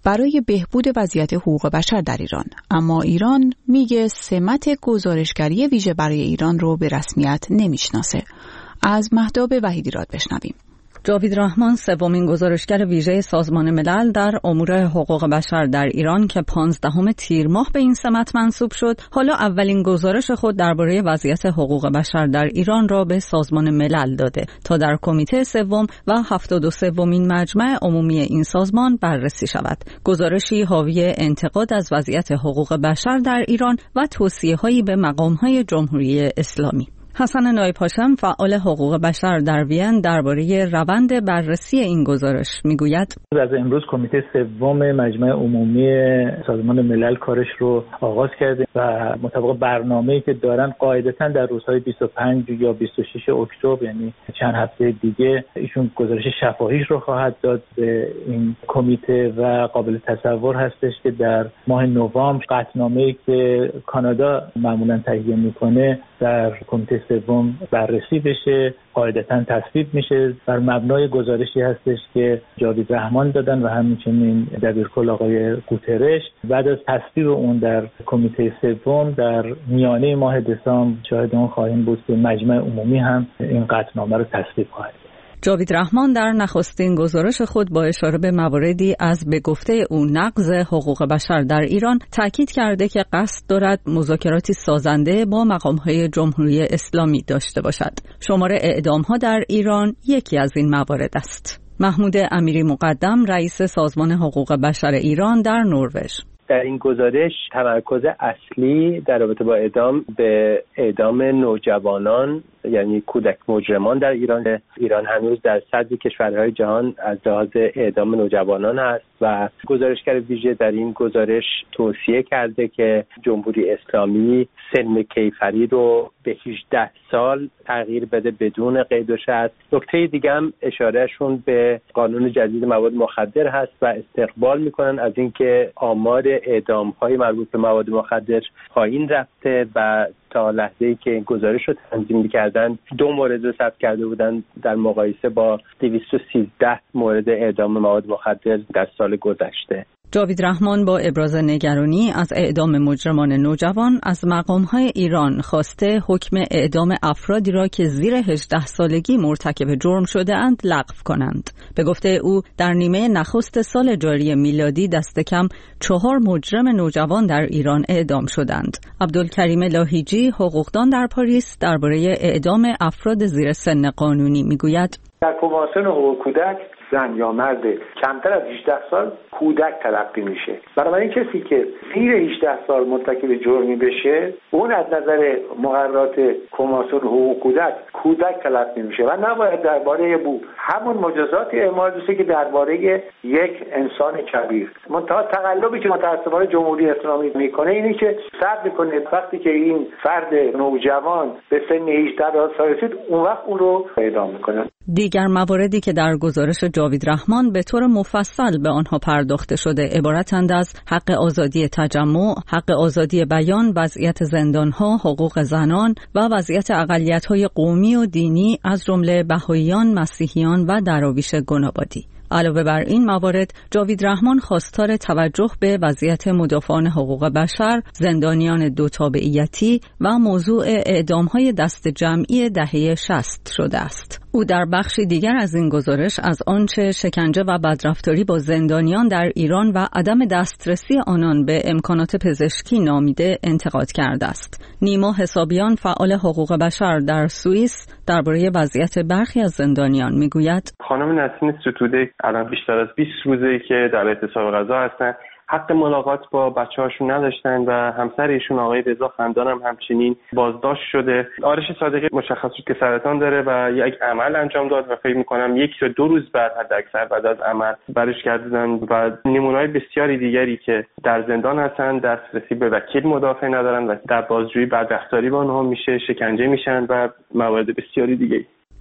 برای بهبود وضعیت حقوق بشر در ایران. اما ایران میگه سمت گزارشگری ویژه برای ایران رو به رسمیت نمیشناسه. از مهداب وحیدیراد بشنویم. جاوید رحمان سومین گزارشگر ویژه سازمان ملل در امور حقوق بشر در ایران که پانزدهم تیر ماه به این سمت منصوب شد، حالا اولین گزارش خود درباره وضعیت حقوق بشر در ایران را به سازمان ملل داده تا در کمیته سوم و هفتاد و سومین مجمع عمومی این سازمان بررسی شود. گزارشی حاوی انتقاد از وضعیت حقوق بشر در ایران و توصیه‌هایی به مقام‌های جمهوری اسلامی. حسن نایب هاشم فعال حقوق بشر در وین درباره روند بررسی این گزارش میگوید: از امروز کمیته سوم مجمع عمومی سازمان ملل کارش رو آغاز کرده و مطابق برنامه‌ای که دارن قاعدتاً در روزهای بیست و پنج یا بیست و شش اکتبر، یعنی چند هفته دیگه، ایشون گزارش شفاهیش رو خواهد داد به این کمیته و قابل تصور هستش که در ماه نوامبر قطعنامه‌ای که کانادا معمولاً تهیه میکنه در کمیته سوم بررسی بشه، قاعدتاً تصویب میشه. بر مبنای گزارشی هستش که جاوید رحمان دادن و همچنین دبیرکل آقای گوترش. بعد از تصویب اون در کمیته سوم در میانه ماه دسامبر شاهد اون خواهیم بود که مجمع عمومی هم این قطعنامه رو تصویب خواهد. جاوید رحمان در نخستین گزارش خود با اشاره به مواردی از به گفته او نقض حقوق بشر در ایران تاکید کرده که قصد دارد مذاکراتی سازنده با مقام‌های جمهوری اسلامی داشته باشد. شمار اعدام‌ها در ایران یکی از این موارد است. محمود امیری مقدم رئیس سازمان حقوق بشر ایران در نروژ: در این گزارش تمرکز اصلی در رابطه با اعدام به اعدام نوجوانان، یعنی کودک مجرمان در ایران. ایران هنوز در صدر کشورهای جهان از لحاظ اعدام نوجوانان است و گزارشگر ویژه در این گزارش توصیه کرده که جمهوری اسلامی سن کیفری رو به هجده سال تغییر بده بدون قید و شرط. نکته دیگه هم اشارهشون به قانون جدید مواد مخدر هست و استقبال میکنن از اینکه آمار اعدام‌های مربوط به مواد مخدر پایین رفته و تا لحظه‌ای که گزارش رو تنظیم می‌کردن دو مورد رو ثبت کرده بودن در مقایسه با دویست و سیزده مورد اعدام مواد مخدر در سال گذشته. جاوید رحمان با ابراز نگرانی از اعدام مجرمان نوجوان از مقام‌های ایران خواسته حکم اعدام افرادی را که زیر هجده سالگی مرتکب جرم شده اند لغو کنند. به گفته او در نیمه نخست سال جاری میلادی دست کم چهار مجرم نوجوان در ایران اعدام شدند. عبدالکریم لاهیجی حقوقدان در پاریس درباره اعدام افراد زیر سن قانونی میگوید: در کنوانسیون حقوق کودک زن یا مرد کمتر از هجده سال کودک تلقی میشه. بنابراین کسی که زیر هجده سال مرتکب جرمی بشه اون از نظر مقررات کنوانسیون حقوق کودک کودک تلقی میشه و نباید درباره بو همون مجازات اعمال بشه که درباره یک انسان کبیر. منتها تقلبی که متأسفانه جمهوری اسلامی میکنه اینه که صبر میکنه وقتی که این فرد نوجوان به سن هجده سال رسید اون وقت اون رو اعدام میکنه. دیگر مواردی که در گزارش جاوید رحمان به طور مفصل به آنها پرداخته شده عبارتند از حق آزادی تجمع، حق آزادی بیان، وضعیت زندانها، حقوق زنان و وضعیت اقلیت‌های قومی و دینی از جمله بهائیان، مسیحیان و دراویش گنابادی. علاوه بر این موارد، جاوید رحمان خواستار توجه به وضعیت مدافعان حقوق بشر، زندانیان دو تابعیتی و موضوع اعدام‌های دست جمعی دهه شصت شده است. او در بخشی دیگر از این گزارش از آنچه شکنجه و بدرفتاری با زندانیان در ایران و عدم دسترسی آنان به امکانات پزشکی نامیده انتقاد کرده است. نیما حسابیان فعال حقوق بشر در سوئیس درباره وضعیت برخی از زندانیان میگوید: خانم نسرین ستوده الان بیشتر از بیست روزه که در اعتصاب غذا هستن، حق ملاقات با بچه‌هاشون نداشتن و همسر ایشون آقای رضا خندان هم همچنین بازداشت شده. آرش صادقی مشخص شد که سرطان داره و یک عمل انجام داد و فکر می‌کنم یک یا دو روز بعد حداکثر بعد از عمل برش کردن و نمونه‌های بسیاری دیگری که در زندان هستن، دسترسی به وکیل مدافع ندارن و در بازجویی بدرفتاری با آنها میشه، شکنجه میشن و موارد بسیاری دیگه.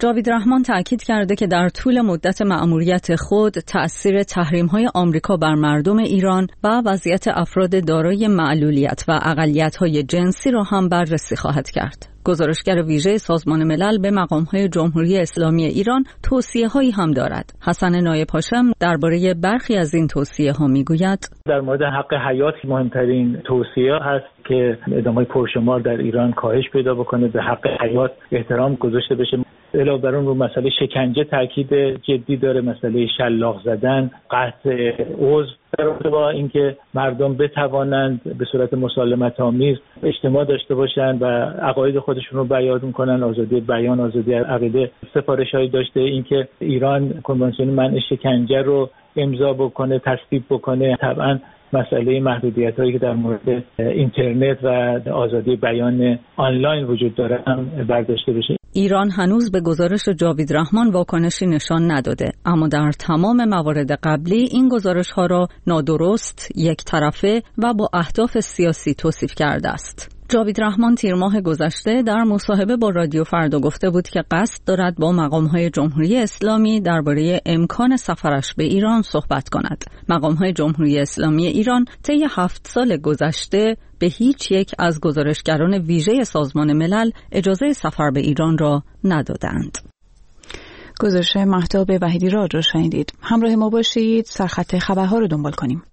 جاوید رحمان تأکید کرده که در طول مدت مأموریت خود تأثیر تحریم‌های آمریکا بر مردم ایران و وضعیت افراد دارای معلولیت و اقلیت‌های جنسی را هم بررسی خواهد کرد. گزارشگر ویژه سازمان ملل به مقام‌های جمهوری اسلامی ایران توصیه‌هایی هم دارد. حسن نایب هاشم درباره برخی از این توصیه‌ها می‌گوید: در مورد حق حیات مهمترین توصیه هست که اعدام‌های پرشمار در ایران کاهش پیدا بکنه، به حق حیات احترام گذاشته بشه. علاوه بر اون رو مسئله شکنجه تاکید جدی داره، مسئله شلاق زدن، قطع عضو، در رابطه با اینکه مردم بتوانند به صورت مسالمت آمیز اجتماع داشته باشند و عقاید خودشون رو بیان کنن، آزادی بیان، آزادی عقیده. سفارش‌هایی داشته اینکه ایران کنوانسیون منع شکنجه رو امضا بکنه، تصویب بکنه. طبعا مسئله محدودیت‌هایی که در مورد اینترنت و آزادی بیان آنلاین وجود داره هم برداشته بشه. ایران هنوز به گزارش جاوید رحمان واکنشی نشان نداده، اما در تمام موارد قبلی این گزارش‌ها را نادرست، یک طرفه و با اهداف سیاسی توصیف کرده است. جاوید رحمان تیر ماه گذشته در مصاحبه با رادیو فردا گفته بود که قصد دارد با مقام‌های جمهوری اسلامی درباره امکان سفرش به ایران صحبت کند. مقام‌های جمهوری اسلامی ایران طی هفت سال گذشته به هیچ یک از گزارشگران ویژه سازمان ملل اجازه سفر به ایران را ندادند. گزارش مهتاب وحیدی را را شنیدید. همراه ما باشید، سرخط خبرها رو دنبال کنیم.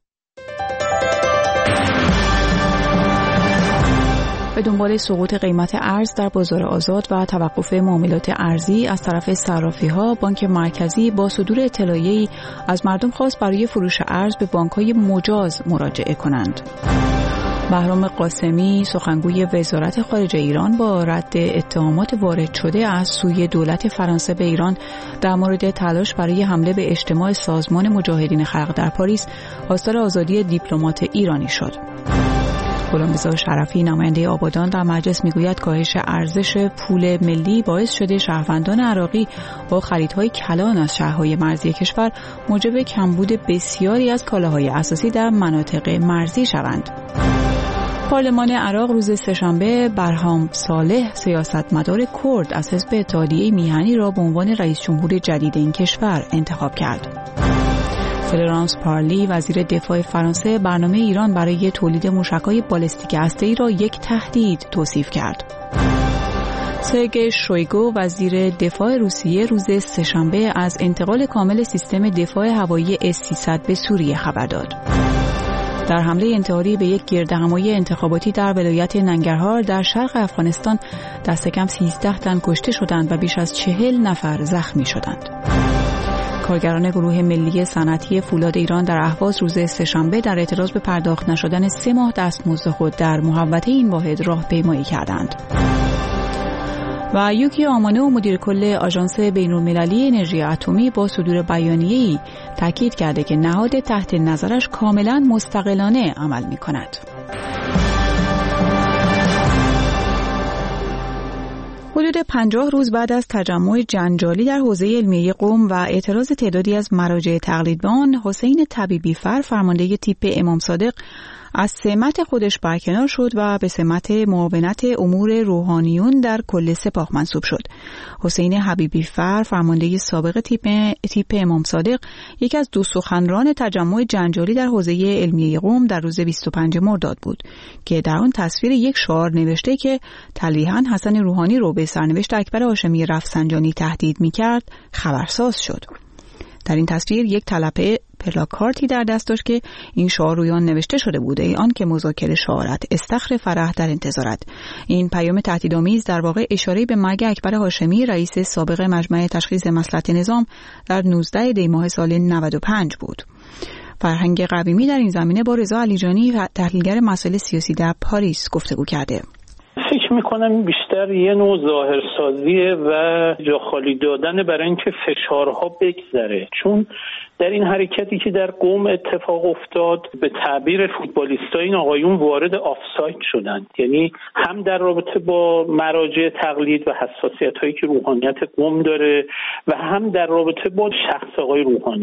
به دنبال سقوط قیمت ارز در بازار آزاد و توقف معاملات ارزی از طرف صرافی‌ها، بانک مرکزی با صدور اطلاعیه‌ای از مردم خواست برای فروش ارز به بانک‌های مجاز مراجعه کنند. بهرام قاسمی، سخنگوی وزارت خارجه ایران، با رد اتهامات وارد شده از سوی دولت فرانسه به ایران در مورد تلاش برای حمله به اجتماع سازمان مجاهدین خلق در پاریس، خواستار آزادی دیپلمات ایرانی شد. غلامرضا شرفی، نماینده آبادان، در مجلس میگوید کاهش ارزش پول ملی باعث شده شهروندان عراقی با خریدهای کلان از شهرهای مرزی کشور موجب کمبود بسیاری از کالاهای اساسی در مناطق مرزی شوند. پارلمان عراق روز سه‌شنبه برهام صالح، سیاستمدار کرد از حزب اتحادیه میهنی را به عنوان رئیس جمهور جدید این کشور انتخاب کرد. فلورانس پارلی، وزیر دفاع فرانسه، برنامه ایران برای تولید موشک‌های بالستیک هسته‌ای را یک تهدید توصیف کرد. سرگئی شویگو، وزیر دفاع روسیه، روز سه‌شنبه از انتقال کامل سیستم دفاع هوایی اس سیصد به سوریه خبر داد. در حمله انتحاری به یک گردهمایی انتخاباتی در ولایت ننگرهار در شرق افغانستان دست کم سیزده تن کشته شدند و بیش از چهل نفر زخمی شدند. کارگران گروه ملی صنعتی فولاد ایران در اهواز روز سه‌شنبه در اعتراض به پرداخت نشدن سه ماه دستمزد خود در محوطه این واحد راهپیمایی کردند. و یوکی آمانو، مدیر کل آژانس بین‌المللی انرژی اتمی، با صدور بیانیه‌ای تاکید کرده که نهاد تحت نظرش کاملا مستقلانه عمل می‌کند. حدود پنجاه روز بعد از تجمع جنجالی در حوزه علمیه قم و اعتراض تعدادی از مراجع تقلید به آن، حسین طبیبی فر، فرمانده تیپ امام صادق، از سمت خودش برکنار شد و به سمت معاونت امور روحانیون در کل سپاه منصوب شد. حسین حبیبی فر، فرمانده سابق تیپ تیپ امام صادق، یکی از دو سخنران تجمع جنجالی در حوزه علمیه قم در روز بیست و پنجم مرداد بود که در آن تصویر یک شعار نوشته که تلویحاً حسن روحانی رو به سرنوشت اکبر هاشمی رفسنجانی تهدید می‌کرد خبرساز شد. در این تصویر یک طلبه پلاکارتی در دست داشت که این شعار روی آن نوشته شده بود: ای آن که مذاکره شعارت، استخر فرح در انتظارت. این پیام تهدیدآمیز در واقع اشاره به مرگ اکبر هاشمی، رئیس سابق مجمع تشخیص مصلحت نظام، در نوزدهم دی ماه سال نود و پنج بود. فرهنگ قویمی در این زمینه با رضا علیجانی، تحلیلگر مسائل سیاسی در پاریس، گفتگو کرده. فکر میکنم بیشتر یه نوع ظاهرسازیه و جا خالی دادن برای اینکه فشارها بگذره، چون در این حرکتی که در قم اتفاق افتاد به تعبیر فوتبالیستای این آقایون وارد آفساید شدند، یعنی هم در رابطه با مراجع تقلید و حساسیت هایی که روحانیت قم داره و هم در رابطه با شخص آقای روحانی.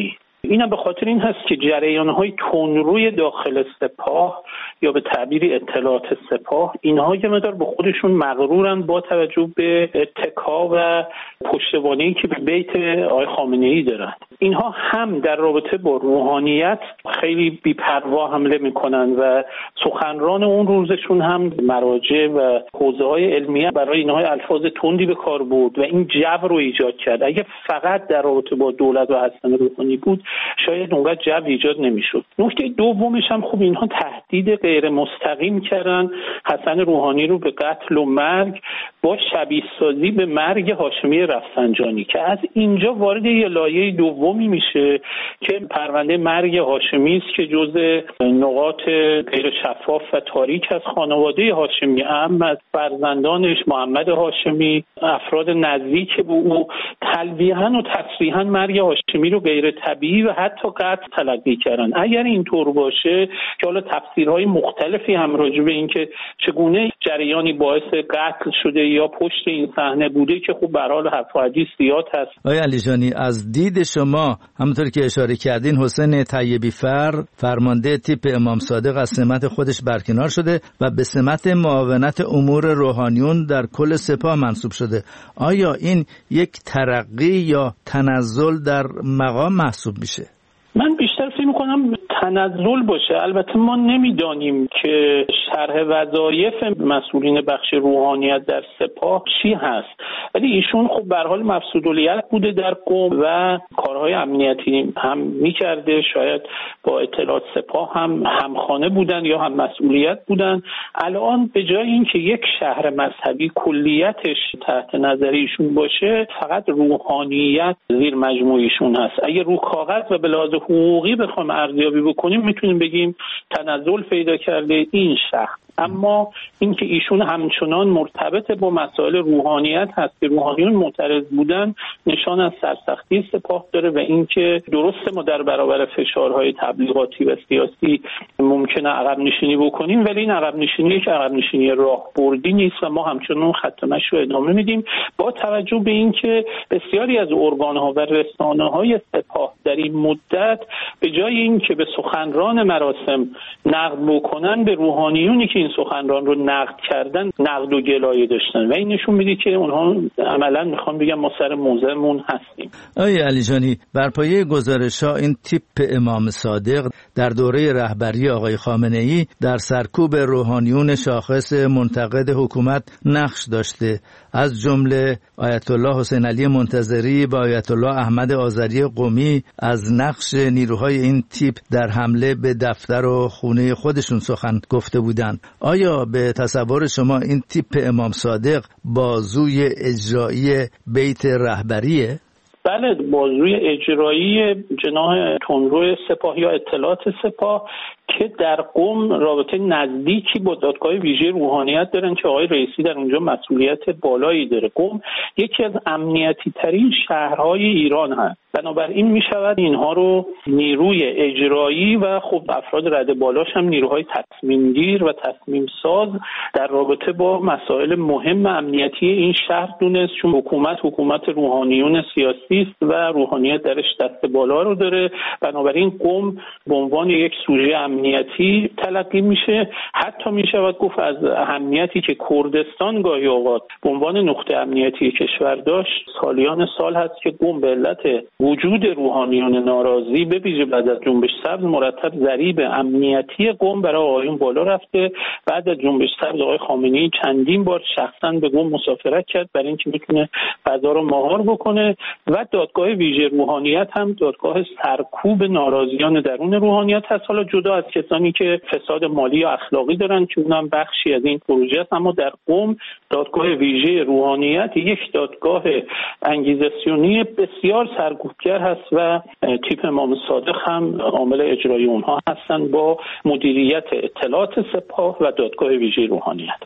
اینم به خاطر این هست که جریان‌های تندروی داخل سپاه یا به تعبیر اطلاعات سپاه، اینها یه مقدار به خودشون مغرورن با توجه به اتکا و پشتوانه‌ای که به بیت آقای خامنه‌ای دارن. اینها هم در رابطه با روحانیت خیلی بی‌پروا حمله میکنن و سخنران اون روزشون هم مراجع و حوزه‌های علمیه برای اینها الفاظ تندی به کار برد و این جو رو ایجاد کرد. اگه فقط در رابطه با دولت و حسن روحانی بود شاید اونقدر جو ایجاد نمیشد. نکته دومش هم خب اینها تهدید غیر مستقیم کردن حسن روحانی رو به قتل و مرگ با شبیه سازی به مرگ هاشمی رفسنجانی که از اینجا وارد یه لایه دومی میشه که پرونده مرگ هاشمی است که جزء نقاط غیر شفاف و تاریک از خانواده هاشمی، احمد، فرزندانش، محمد هاشمی، افراد نزدیک به او تلویحاً و تصریحاً مرگ هاشمی رو غیر طبیعی و حتی قتل تلقی کردن. اگر اینطور باشه که حالا تفسیرهای مختلفی هم راجع به این که چگونه جریانی باعث قتل شده یا پشت این صحنه بوده که خب به هر حال حرف و حدیث زیاد هست. آقای علیجانی، از دید شما همونطور که اشاره کردین حسین طیبی فر فرمانده تیپ امام صادق از سمت خودش برکنار شده و به سمت معاونت امور روحانیون در کل سپاه منصوب شده. آیا این یک ترقی یا تنزل در مقام محسوب میشه؟ من بیشتر فکر می‌کنم تنزل باشه. البته ما نمیدانیم که شرح وظایف مسئولین بخش روحانیت در سپاه چی هست، ولی ایشون خب به هر حال مفسودالیت بوده در قم و کارهای امنیتی هم میکرده، شاید با اطلاعات سپاه هم همخانه بودن یا هم مسئولیت بودن. الان به جای اینکه یک شهر مذهبی کلیتش تحت نظر ایشون باشه، فقط روحانیت زیر مجموعیشون هست. اگه رو کاغذ و به لحاظ حقوقی بخوایم ارزیابی بکنیم میتونیم بگیم تنزل پیدا کرده این شخص، اما اینکه ایشون همچنان مرتبط با مسائل روحانیت هست که روحانیون معترض بودن نشان از سرسختی سپاه داره و اینکه درسته ما در برابر فشارهای تبلیغاتی و سیاسی ممکنه عقب نشینی بکنیم، ولی این عقب نشینی که عقب نشینی راهبردی نیست و ما همچنان خط مشی رو ادامه میدیم با توجه به اینکه بسیاری از ارگان‌ها و رسانه‌های سپاه در این مدت به جای اینکه به سخنران مراسم نقد بکنن به روحانیونی که این سخنران رو نقد کردن نقد و گلایه داشتن و این نشون میده که اونها عملا میخوان بگم ما سر موضعمون هستیم. آقای علیجانی، بر پایه گزارش‌ها این تیپ امام صادق در دوره رهبری آقای خامنه‌ای در سرکوب روحانیون شاخص منتقد حکومت نقش داشته، از جمله آیت الله حسین علی منتظری و آیت الله احمد آذری قمی از نقش نیروهای این تیپ در حمله به دفتر و خونه خودشون سخن گفته بودند. آیا به تصور شما این تیپ امام صادق بازوی اجرایی بیت رهبریه؟ بله، بازوی اجرایی جناح تندرو سپاه یا اطلاعات سپاه که در قم رابطه نزدیکی با دادگاه ویژه روحانیت دارن که آقای رئیسی در اونجا مسئولیت بالایی داره. قم یکی از امنیتی ترین شهرهای ایران هست، بنابراین می شود اینها رو نیروی اجرایی و خب افراد رده بالاش هم نیروهای تصمیم گیر و تصمیم ساز در رابطه با مسائل مهم امنیتی این شهر دونست، چون حکومت حکومت روحانیون سیاسی است و روحانیت درش دست بالا رو داره. بنابراین قم به عنوان یک سوژه امنیتی تلقی میشه. حتی می شود گفت از اهمیتی که کردستان گاهی اوقات به عنوان نقطه امنیتی کشور داشت سالیان سال هست که قم به علت وجود روحانیون ناراضی به ویژه بعد از جنبش سبز مرتب ضریب امنیتی قم برای آقایون بالا رفته. بعد از جنبش سبز آقای خامنه‌ای چندین بار شخصا به قم مسافرت کرد برای اینکه بتونه فضا رو مهار بکنه و دادگاه ویژه روحانیت هم دادگاه سرکوب ناراضیان درون روحانیت هست، حالا جدا از کسانی که فساد مالی یا اخلاقی دارن که اونم بخشی از این پروژه است. اما در قم دادگاه ویژه روحانیت یک دادگاه انگیزسیونی بسیار سرکوبگر هست و تیپ امام صادق هم عامل اجرایی اونها هستن با مدیریت اطلاعات سپاه و دادگاه ویژه روحانیت.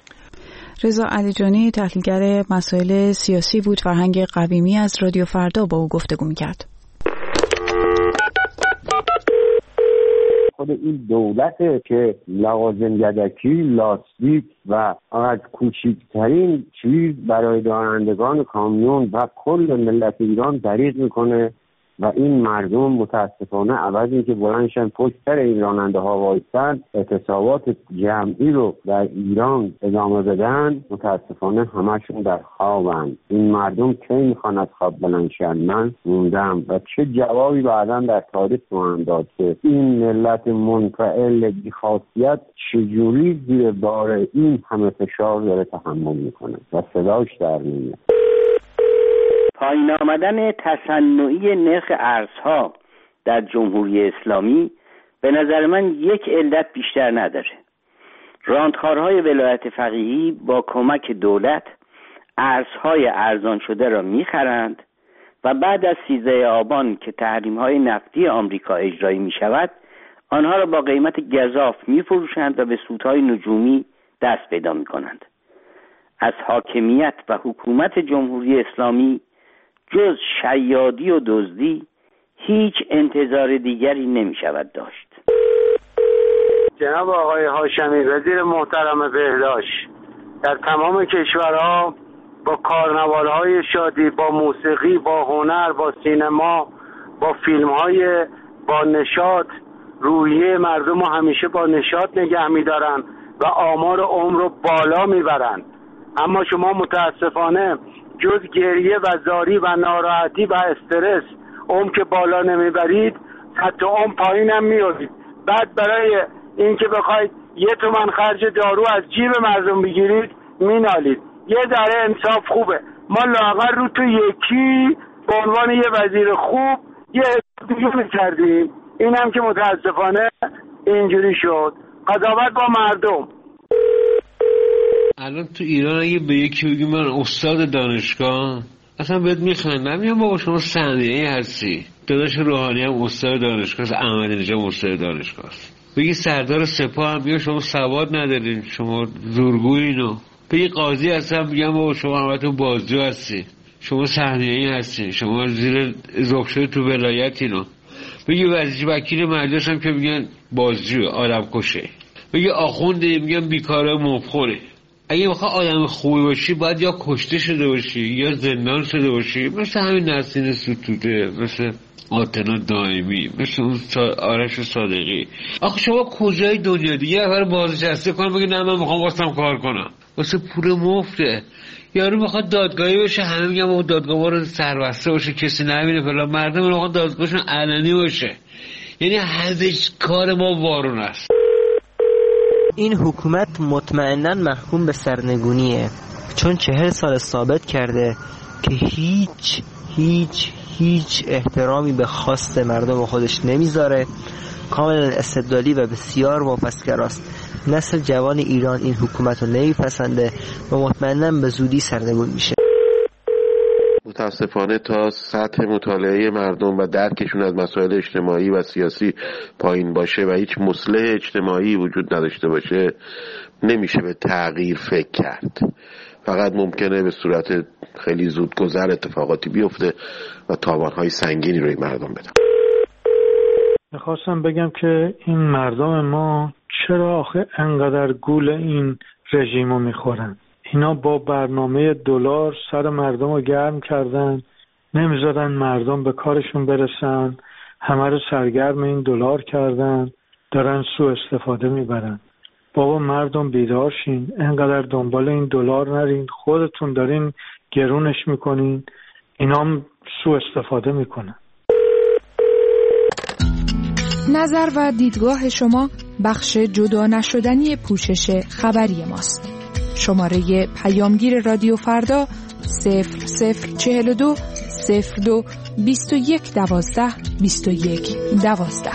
رضا علیجانی تحلیلگر مسائل سیاسی بود. فرهنگ قویمی از رادیو فردا با او گفتگو می‌کرد. خود این دولته که لوازم یدکی، لاستیک و از کوچکترین چیز برای رانندگان کامیون و کل ملت ایران دریغ میکنه و این مردم متاسفانه عوض این که بلندشن پشت سر این راننده ها وایستن اعتصابات جمعی رو در ایران ادامه بدن، متاسفانه همشون در خوابن. این مردم کی میخوان از خواب بلندشن؟ من موندم و چه جوابی بعداً در تاریخ خواهند داد که این ملت منفعل بی‌خاصیت چجوری زیر بار این همه فشار داره تحمل میکنه و صداش در نمیاد. پایین آمدن تصنعی نرخ ارزها در جمهوری اسلامی به نظر من یک علت بیشتر نداره. راندخوارهای ولایت فقیهی با کمک دولت ارزهای ارزان شده را میخرند و بعد از سیزده آبان که تحریم‌های نفتی آمریکا اجرایی می‌شود، آنها را با قیمت گزاف می‌فروشند و به سودهای نجومی دست پیدا می‌کنند. از حاکمیت و حکومت جمهوری اسلامی جز شیادی و دزدی هیچ انتظار دیگری نمی‌شود داشت. جناب آقای هاشمی وزیر محترم بهداشت، در تمام کشورها با کارنوال‌های شادی، با موسیقی، با هنر، با سینما، با فیلم‌های با نشاط روحیه مردم رو همیشه با نشاط نگه می‌دارن و آمار عمر رو بالا میبرن. اما شما متاسفانه جز گریه و زاری و ناراحتی و استرس عمر که بالا نمیبرید، حتی عمر پایین هم میارید. بعد برای اینکه بخواید یه تومن خرج دارو از جیب مردم بگیرید مینالید. یه ذره انصاف خوبه. ما لااقل رو تو یکی به عنوان یه وزیر خوب یه دیگه میکردیم. این هم که متاسفانه اینجوری شد. قضاوت با مردم. الان تو ایران اگه به یکی بگی من استاد دانشگاه، اصلا بهت میخندم. میگم بابا شما ثانیه‌ای هستی. داداش روحانی هم استاد دانشگاه است، احمدی نژاد استاد دانشگاه است. بگی سردار سپاه هم میگه شما سواد ندارین، شما زورگویینو. بگی قاضی هستم میگم بابا شما همتون بازجو هستی، شما ثانیه‌ای هستی، شما زیر اضافه شده تو ولایتینو. بگی وزیر وکیل مجلس هم که میگن بازجو، آدم کشه. بگی آخونده میگن بیکاره مبخوره. اگه بخواه آدم خوبی باشی باید یا کشته شده باشی یا زندان شده باشی، مثل همین نسرین ستوده، مثل آتنا دائمی، مثل اون آرش صادقی. آخه شما کجای دنیا دیگه اول بازنشسته کنم بگی نه من میخوام واسم کار کنم، واسه پول مفته. یارو میخواد دادگاهی باشه، همه میگن اون دادگاه رو سربسته باشه کسی نبینه فلان. مردم میخواد دادگاهشون علنی باشه. یعنی همش کار ما وارون است. این حکومت مطمئناً محکوم به سرنگونیه، چون چهل سال ثابت کرده که هیچ هیچ هیچ احترامی به خواست مردم خودش نمیذاره. کاملا استبدادی و بسیار واپسگراست. نسل جوان ایران این حکومت رو نمیپسنده و مطمئناً به زودی سرنگون میشه. متاسفانه تا سطح مطالعه مردم و درکشون از مسائل اجتماعی و سیاسی پایین باشه و هیچ مصلح اجتماعی وجود نداشته باشه، نمیشه به تغییر فکر کرد. فقط ممکنه به صورت خیلی زودگذر اتفاقاتی بیفته و تاوانهای سنگینی روی مردم بده. میخواستم بگم که این مردم ما چرا آخه انقدر گول این رژیمو میخورن؟ اینا با برنامه دلار سر مردم رو گرم کردن، نمیذارن مردم به کارشون برسن، همه رو سرگرم این دلار کردن، دارن سوء استفاده میبرن. بابا مردم بیدار شین، انقدر دنبال این دلار نرین، خودتون دارین گرونش میکنین، اینا هم سوء استفاده میکنن. نظر و دیدگاه شما بخش جدا نشدنی پوشش خبری ماست. شماره پیامگیر رادیو فردا صفر صفر چهل و دو صفر دو بیست و یک دوازده بیست و یک دوازده.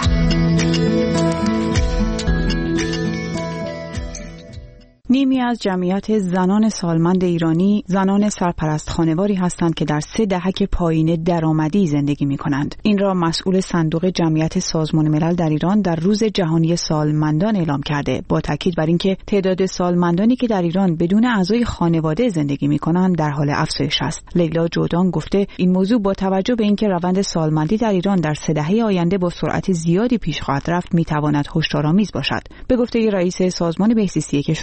نیمی از جمعیت زنان سالمند ایرانی زنان سرپرست خانواری هستند که در سه دهک پایین درآمدی زندگی می کنند. این را مسئول صندوق جمعیت سازمان ملل در ایران در روز جهانی سالمندان اعلام کرده، با تاکید بر اینکه تعداد سالمندانی که در ایران بدون اعضای خانواده زندگی می کنند در حال افزایش است. لیلا جودان گفته این موضوع با توجه به اینکه روند سالمندی در ایران در سه دهه آینده با سرعت زیادی پیش خواهد رفت می تواند هشدارآمیز باشد. به گفته رئیس سازمان بهزیستی کشور،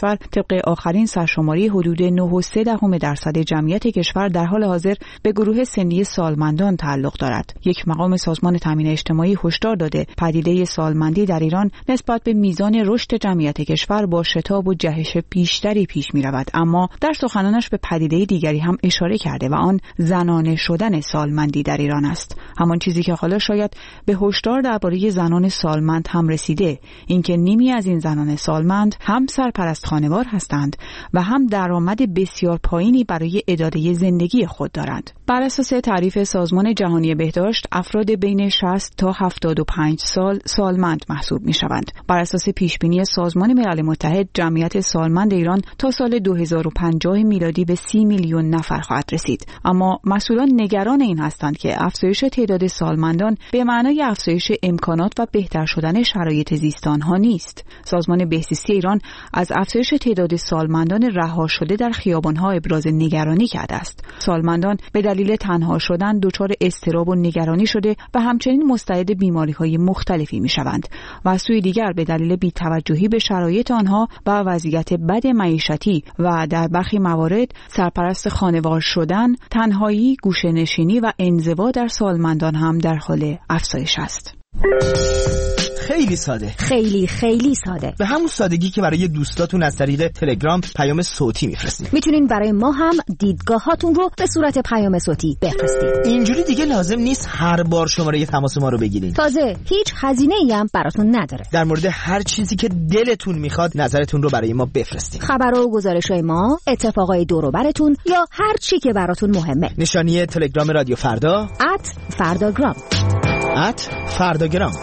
طبق آخرین سرشماری حدود نه و سه دهم درصد جمعیت کشور در حال حاضر به گروه سنی سالمندان تعلق دارد. یک مقام سازمان تامین اجتماعی هشدار داده پدیده سالمندی در ایران نسبت به میزان رشد جمعیت کشور با شتاب و جهش بیشتری پیش می رود، اما در سخنانش به پدیده دیگری هم اشاره کرده و آن زنانه شدن سالمندی در ایران است. همان چیزی که حالا شاید به هشدار درباره زنان سالمند هم رسیده، اینکه نیمی از این زنان سالمند هم سرپرست خانوار هستند و هم درآمد بسیار پایینی برای اداره زندگی خود دارند. بر اساس تعریف سازمان جهانی بهداشت، افراد بین شصت تا هفتاد و پنج سال سالمند محسوب می شوند. بر اساس پیشبینی سازمان ملل متحد، جمعیت سالمند ایران تا سال دو هزار و پنجاه میلادی به سی میلیون نفر خواهد رسید. اما مسئولان نگران این هستند که افزایش تعداد سالمندان به معنای افزایش امکانات و بهتر شدن شرایط زیست آنها نیست. سازمان بهزیستی ایران از افزایش تعداد سالمندان رها شده در خیابان‌ها ابراز نگرانی کرده است. سالمندان به دلیل تنها شدن دچار اضطراب و نگرانی شده و همچنین مستعد بیماری‌های مختلفی می‌شوند و از سوی دیگر به دلیل بی‌توجهی به شرایط آنها و وضعیت بد معیشتی و در برخی موارد سرپرست خانوار شدن، تنهایی، گوشه‌نشینی و انزوا در سالمندان هم در حال افزایش است. خیلی ساده، خیلی خیلی ساده، به همون سادگی که برای دوستاتون از طریق تلگرام پیام صوتی میفرستین. میتونین برای ما هم دیدگاهاتون رو به صورت پیام صوتی بفرستید. اینجوری دیگه لازم نیست هر بار شماره تماس ما رو بگیرین. تازه هیچ هزینه‌ای هم براتون نداره. در مورد هر چیزی که دلتون میخواد نظرتون رو برای ما بفرستین. خبر و گزارش‌های ما، اتفاقای دور و براتون یا هر چی که براتون مهمه. نشانی تلگرام رادیو فردا ات فرداگرام ات فرداگرام.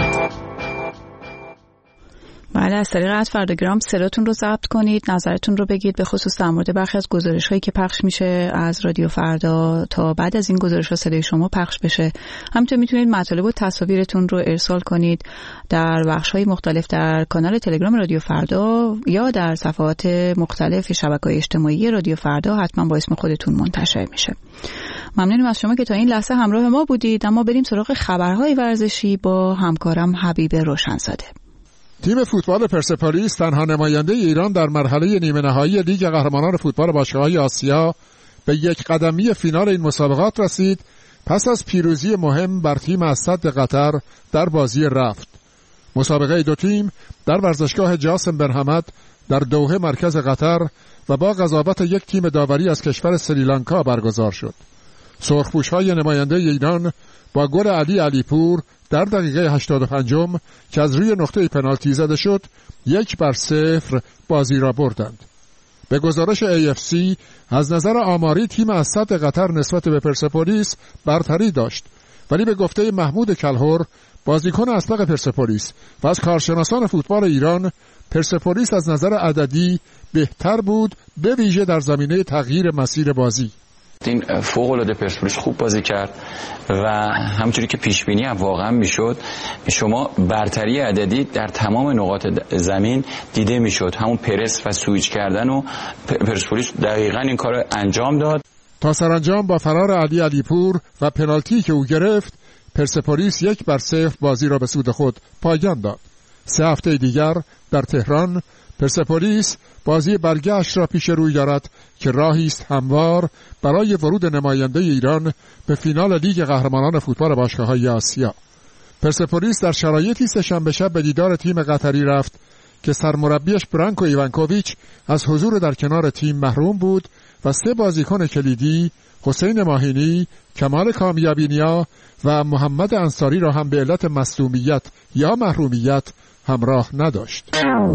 بله، از طریق ات فرداگرام صداتون رو ضبط کنید، نظرتون رو بگید، به خصوص در مورد برخی از گزارش‌هایی که پخش میشه از رادیو فردا تا بعد از این گزارش‌ها صدای شما پخش بشه. همینطور میتونید مطالب و تصاویرتون رو ارسال کنید در بخش‌های مختلف در کانال تلگرام رادیو فردا یا در صفحات مختلف شبکه‌های اجتماعی رادیو فردا. حتما با اسم خودتون منتشر میشه. ممنونیم از شما که تا این لحظه همراه ما بودید. اما بریم سراغ خبرهای ورزشی با همکارم حبیب روشنزاده. تیم فوتبال پرسپولیس تنها نماینده ایران در مرحله نیمه نهایی لیگ قهرمانان فوتبال باشگاه‌های آسیا به یک قدمی فینال این مسابقات رسید پس از پیروزی مهم بر تیم از صد قطر در بازی رفت. مسابقه دو تیم در ورزشگاه جاسم بن حمد در دوحه مرکز قطر و با قضاوت یک تیم داوری از کشور سریلانکا برگزار شد. سرخپوش‌های نماینده ایران با گل علی علیپور در دقیقه هشتاد و پنجم که از روی نقطه پنالتی زده شد یک بر صفر بازی را بردند. به گزارش ای اف سی از نظر آماری تیم از صد قطر نسبت به پرسپولیس برتری داشت، ولی به گفته محمود کلهر بازیکن اسبق پرسپولیس و از کارشناسان فوتبال ایران، پرسپولیس از نظر عددی بهتر بود، به ویژه در زمینه تغییر مسیر بازی. این فوق العاده پرسپولیس خوب بازی کرد و همونجوری که پیش بینی هم واقعا میشد، شما برتری عددی در تمام نقاط زمین دیده میشد. همون پرس و سویچ کردن و پرسپولیس دقیقاً این کارو انجام داد. تا سرانجام با فرار علی علیپور و پنالتی که او گرفت، پرسپولیس یک بر صفر بازی را به سود خود پایان داد. سه هفته دیگر در تهران پرسپولیس بازی برگشت را پیش روی دارد که راهی است هموار برای ورود نماینده ایران به فینال لیگ قهرمانان فوتبال باشگاه‌های آسیا. پرسپولیس در شرایطی سه‌شنبه شب به دیدار تیم قطری رفت که سرمربیش برانکو ایوانکوویچ از حضور در کنار تیم محروم بود و سه بازیکن کلیدی حسین ماهینی، کمال کامیابینیا و محمد انصاری را هم به علت مصدومیت یا محرومیت همراه نداشت.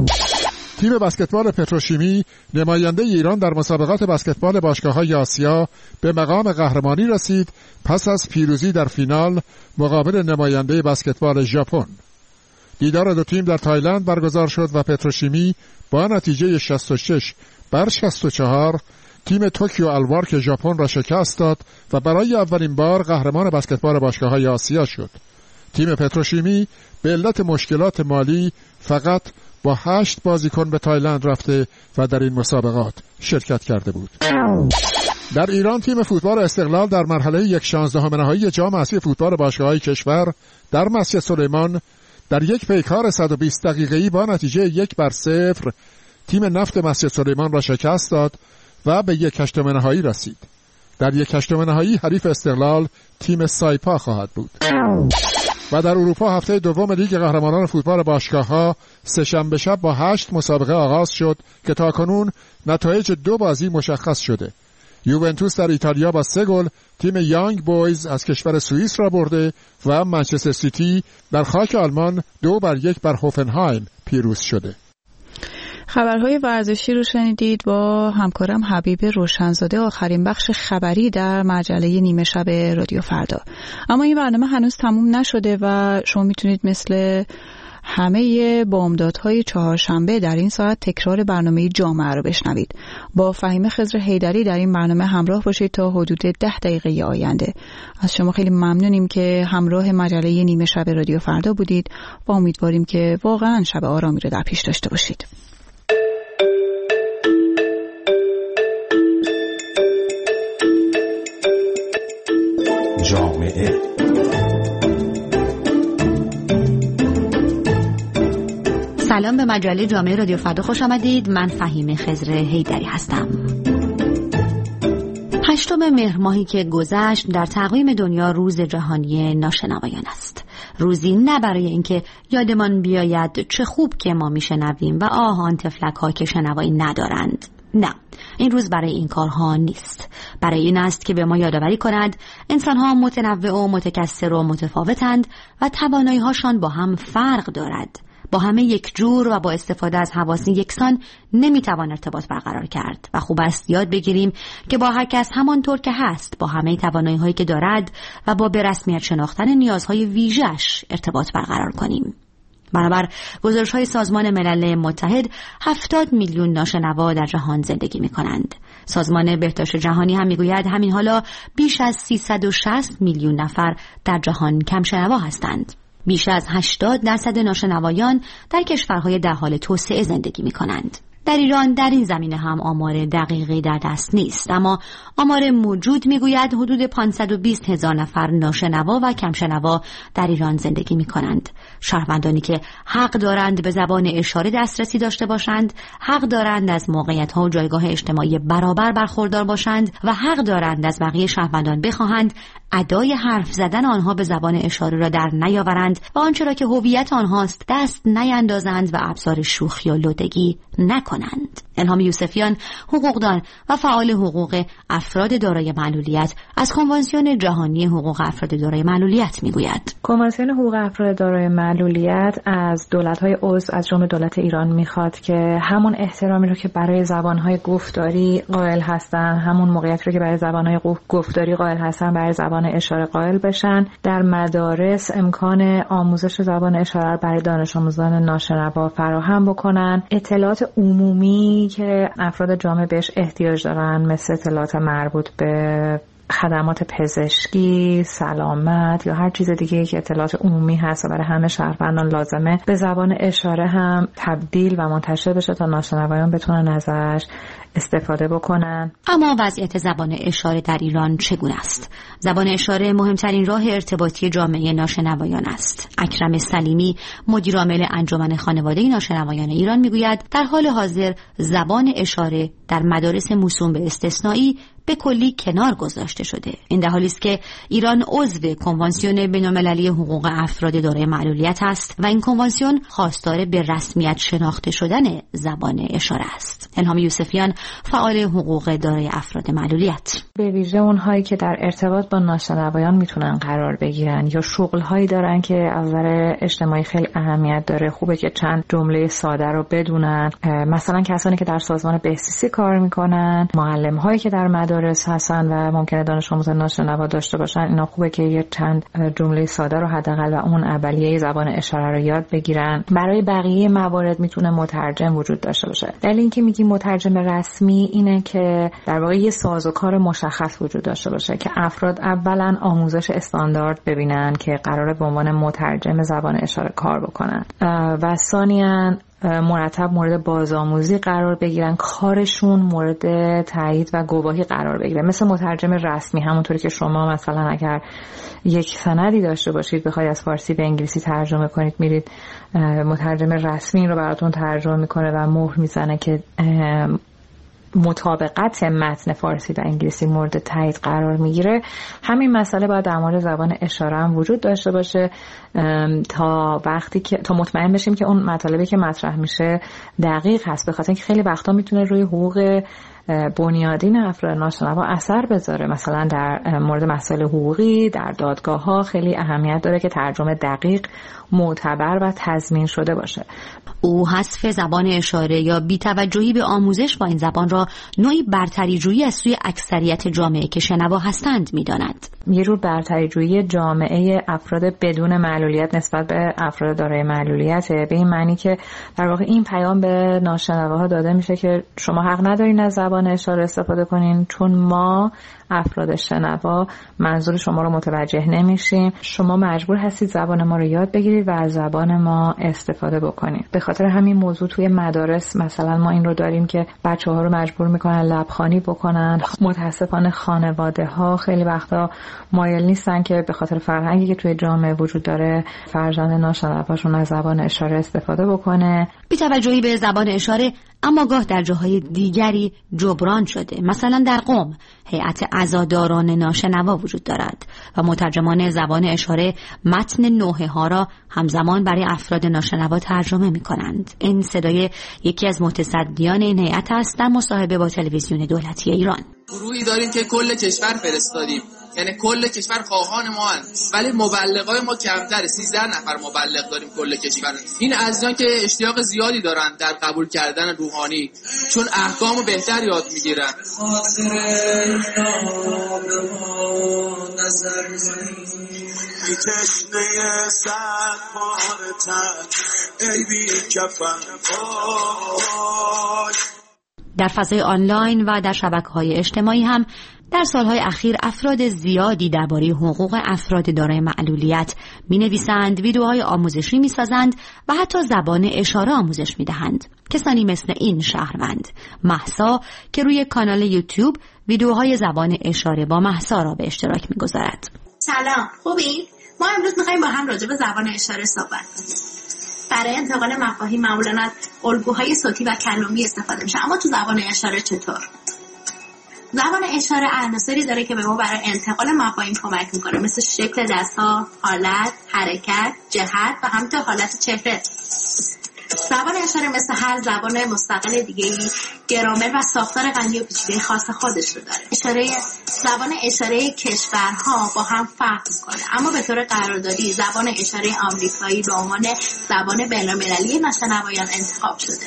تیم بسکتبال پتروشیمی نماینده ایران در مسابقات بسکتبال باشگاه‌های آسیا به مقام قهرمانی رسید پس از پیروزی در فینال مقابل نماینده بسکتبال ژاپن. دیدار دو تیم در تایلند برگزار شد و پتروشیمی با نتیجه شصت و شش بر شصت و چهار تیم توکیو الوارک ژاپن را شکست داد و برای اولین بار قهرمان بسکتبال باشگاه‌های آسیا شد. تیم پتروشیمی به علت مشکلات مالی فقط با هشت بازیکن به تایلند رفته و در این مسابقات شرکت کرده بود. در ایران تیم فوتبال استقلال در مرحله یک شانزدهم نهایی جام اسیای فوتبال باشگاه‌های کشور در مسجد سلیمان در یک پیکار صد و بیست دقیقه‌ای با نتیجه یک بر صفر تیم نفت مسجد سلیمان را شکست داد و به یک هشتم نهایی رسید. در یک هشتم نهایی حریف استقلال تیم سایپا خواهد بود. و در اروپا هفته دوم لیگ قهرمانان فوتبال باشگاه‌ها سه‌شنبه شب با هشت مسابقه آغاز شد که تاکنون نتایج دو بازی مشخص شده. یوونتوس در ایتالیا با سه گل تیم یانگ بویز از کشور سوئیس را برده و منچستر سیتی در خاک آلمان دو بر یک بر هوفنهایم پیروز شده. خبرهای ورزشی رو شنیدید با همکارم حبیب روشنزاده. آخرین بخش خبری در مجله نیمه شب رادیو فردا. اما این برنامه هنوز تموم نشده و شما میتونید مثل همه بامدادهای چهارشنبه در این ساعت تکرار برنامه جامعه رو بشنوید. با فهیمه خضر حیدری در این برنامه همراه باشید تا حدود ده دقیقه آینده. از شما خیلی ممنونیم که همراه مجله نیمه شب رادیو فردا بودید و امیدواریم که واقعا شب آرامی رو در پیش داشته باشید. جامعه سلام، به مجله جامعه رادیو فردا خوش آمدید. من فهیمه خضر حیدری هستم. هشتم مهر ماهی که گذشت در تقویم دنیا روز جهانی ناشنوایان است. روزی نه برای اینکه یادمان بیاید چه خوب که ما میشنویم و آه آن طفلک ها که شنوایی ندارند. نه، این روز برای این کارها نیست. برای این است که به ما یادآوری کند انسان‌ها متنوع و متکثر و متفاوتند و توانایی‌هاشان با هم فرق دارد. با همه یک جور و با استفاده از حواس یکسان نمیتوان ارتباط برقرار کرد و خوب است یاد بگیریم که با هر کس همانطور که هست با همه توانایی‌هایی که دارد و با به رسمیت شناختن نیازهای ویژه‌اش ارتباط برقرار کنیم. بنابر گزارش‌های سازمان ملل متحد هفتاد میلیون ناشنوا در جهان زندگی می‌کنند. سازمان بهداشت جهانی هم می‌گوید همین حالا بیش از سیصد و شصت میلیون نفر در جهان کم شنوا هستند. بیش از هشتاد درصد ناشنوایان در کشورهای در حال توسعه زندگی می‌کنند. در ایران در این زمینه هم آمار دقیقی در دست نیست، اما آمار موجود میگوید حدود پانصد و بیست هزار نفر ناشنوا و کمشنوا در ایران زندگی می کنند. شهروندانی که حق دارند به زبان اشاره دسترسی داشته باشند، حق دارند از موقعیت‌ها و جایگاه اجتماعی برابر برخوردار باشند و حق دارند از بقیه شهروندان بخواهند ادای حرف زدن آنها به زبان اشاره را در نیاورند و آنچه را که هویت آنهاست دست نیندازند و ابزار شوخی و لودگی نکنند. الهام یوسفیان، حقوقدان و فعال حقوق افراد دارای معلولیت، از کنوانسیون جهانی حقوق افراد دارای معلولیت میگوید. کنوانسیون حقوق افراد دارای معلولیت از دولت‌های عضو از جمله دولت ایران میخواد که همون احترامی رو که برای زبان‌های گفتاری قائل هستن، همون موقعیت رو که برای زبان‌های گفتاری قائل هستن، برای زبان اشاره قائل بشن. در مدارس امکان آموزش زبان اشاره برای دانش آموزان ناشنوا فراهم بکنن. اطلاعات عمومی که افراد جامعه بهش احتیاج دارن، مثل اطلاعات مربوط به خدمات پزشکی، سلامت یا هر چیز دیگه که اطلاعات عمومی هست و برای همه شهروندان لازمه، به زبان اشاره هم تبدیل و منتشر بشه تا ناشنوایان بتونن ازش استفاده بکنن. اما وضعیت زبان اشاره در ایران چگونه است؟ زبان اشاره مهمترین راه ارتباطی جامعه ناشنوایان است. اکرم سلیمی، مدیر عامل انجمن خانواده ناشنوایان ایران میگوید در حال حاضر زبان اشاره در مدارس موسوم به استثنایی به کلی کنار گذاشته شده. این در حالی است که ایران عضو کنوانسیون بین‌المللی حقوق افراد دارای معلولیت است و این کنوانسیون خواستار به رسمیت شناخته شدن زبان اشاره است. الهام یوسفیان، فعال حقوق دارای افراد معلولیت، به ویژه اونهایی که در ارتباط با ناشنوایان میتونن قرار بگیرن یا شغل‌هایی دارن که از نظر اجتماعی خیلی اهمیت داره، خوبه که چند جمله ساده رو بدونن. مثلا کسانی که در سازمان بهزیستی کار میکنن، معلم‌هایی که در مدارس هستن و ممکنه دانش آموزان ناشنوا داشته باشن، اینا خوبه که یه چند جمله ساده رو حداقل و اون اولیه زبان اشاره رو یاد بگیرن. برای بقیه موارد میتونه مترجم وجود داشته باشه. دلیل اینکه میگیم مترجم رسمی اینه که در واقع یه سازوکار مشخص وجود داشته باشه که افراد اولا آموزش استاندارد ببینن که قراره به عنوان مترجم زبان اشاره کار بکنن و ثانیاً مرتب مورد بازآموزی قرار بگیرن، کارشون مورد تایید و گواهی قرار بگیره. مثل مترجم رسمی، همونطوری که شما مثلا اگر یک سندی داشته باشید بخواید از فارسی به انگلیسی ترجمه کنید، میرید مترجم رسمی این رو براتون ترجمه میکنه و مهر میزنه که مطابقت متن فارسی و انگلیسی مورد تایید قرار میگیره. همین مسئله باید در مورد زبان اشاره هم وجود داشته باشه تا وقتی که تا مطمئن بشیم که اون مطالبی که مطرح میشه دقیق هست، به خاطر اینکه خیلی وقتا میتونه روی حقوق بنیادین افراد ناشنوا اثر بذاره. مثلا در مورد مسائل حقوقی در دادگاه ها خیلی اهمیت داره که ترجمه دقیق، معتبر و تضمین شده باشه. او حذف زبان اشاره یا بی‌توجهی به آموزش با این زبان را نوعی برتری جویی از سوی اکثریت جامعه که شنوا هستند می‌داند. یه جور برتری جویی جامعه افراد بدون معلولیت نسبت به افراد دارای معلولیت، به این معنی که در واقع این پیام به ناشنواها داده میشه که شما حق ندارین از زبان اشاره استفاده کنین، چون ما افراد شنوا منظور شما رو متوجه نمیشیم. شما مجبور هستید زبان ما رو یاد بگیرید و از زبان ما استفاده بکنید. به خاطر همین موضوع توی مدارس مثلا ما این رو داریم که بچه‌ها رو مجبور میکنن لبخوانی بکنن. متاسفانه خانواده ها خیلی وقتا مایل نیستن که به خاطر فرهنگی که توی جامعه وجود داره فرزند ناشنواشون از زبان اشاره استفاده بکنه. بی‌توجهی به زبان اشاره اما گاه در جاهای دیگری جبران شده. مثلا در قم هیئت عزاداران ناشنوا وجود دارد و مترجمان زبان اشاره متن نوحه ها را همزمان برای افراد ناشنوا ترجمه می کنند. این صدای یکی از متصدیان این هیئت است در مصاحبه با تلویزیون دولتی ایران. گروهی داریم که کل کشور فرستادیم، یعنی کل کشور خواهان ما هن. ولی مبلغای ما کمتره، سیزده نفر مبلغ داریم کل کشور. این عزیزان که اشتیاق زیادی دارن در قبول کردن روحانی، چون احکام بهتر یاد میگیرن. در فضای آنلاین و در شبکه‌های اجتماعی هم در سالهای اخیر افراد زیادی درباره حقوق افراد دارای معلولیت می‌نویسند، ویدیوهای آموزشی می‌سازند و حتی زبان اشاره آموزش می‌دهند. کسانی مثل این شهروند مهسا که روی کانال یوتیوب ویدیوهای زبان اشاره با مهسا را به اشتراک می‌گذارد. سلام، خوبی؟ ما امروز می‌خوایم با هم راجع به زبان اشاره صحبت کنیم. برای انتقال مفاهیم معمولاً از الگوهای صوتی و کلامی استفاده میشه، اما تو زبان اشاره چطور؟ زبان اشاره عناصری داره که به ما برای انتقال مفاهیم کمک میکنه، مثل شکل دست‌ها، حالت، حرکت، جهت و همینطور حالت چهره. زبان اشاره مثل هر زبان مستقل دیگه‌ای گرامر و ساختار غنی و پیچیده خاص خودش رو داره. اشاره زبان اشاره کشورها با هم فرق میکنه، اما به طور قراردادی زبان اشاره آمریکایی به عنوان زبان بین‌المللی ناشنوایان انتخاب شده.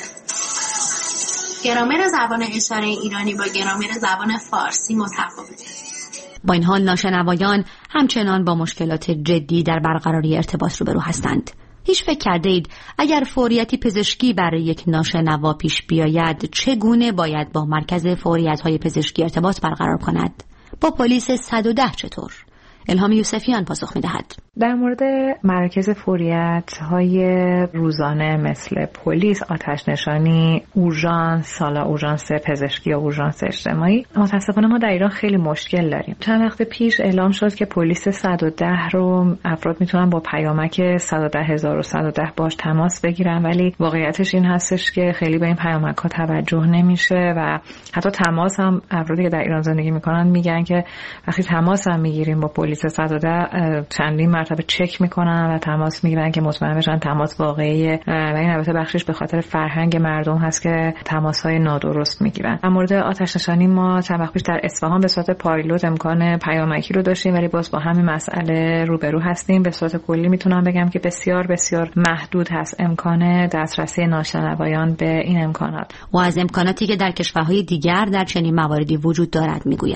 گرامر زبان اشاره ایرانی با گرامر زبان فارسی متفاوته. با این حال ناشنوایان همچنان با مشکلات جدی در برقراری ارتباط روبرو هستند. هیچ فکر کرده اید اگر فوریتی پزشکی برای یک ناشنوا پیش بیاید چگونه باید با مرکز فوریت‌های پزشکی ارتباط برقرار کند؟ با پلیس صد و ده چطور؟ الهام یوسفیان پاسخ می‌دهد. در مورد مرکز فوریت‌های روزانه مثل پلیس، آتش نشانی، اورژانس، حالا اورژانس پزشکی یا اورژانس اجتماعی، متأسفانه ما در ایران خیلی مشکل داریم. چند وقت پیش اعلام شد که پلیس صد و ده رو افراد میتونن با پیامک صد و ده هزار و صد و ده باش تماس بگیرن، ولی واقعیتش این هستش که خیلی به این پیامک‌ها توجه نمیشه و حتی تماس هم افرادی که در ایران زندگی میکنن میگن که وقتی تماس هم میگیریم با پلیس صد و ده چندین مرتبه چک میکنن و تماس میگیرن که مطمئن بشن تماس واقعیه و این البته بخشش به خاطر فرهنگ مردم هست که تماس‌های نادرست میگیرن. در مورد آتش نشانی ما چند وقت پیش در اصفهان به صورت پایلوت امکان پیامکی رو داشتیم، ولی باز با همین مسئله روبرو هستیم. به صورت کلی میتونم بگم که بسیار بسیار محدود هست امکان دسترسی ناشنوایان به این امکانات و از امکاناتی که در کشورهای دیگر در چنین مواردی وجود دارد میگوید.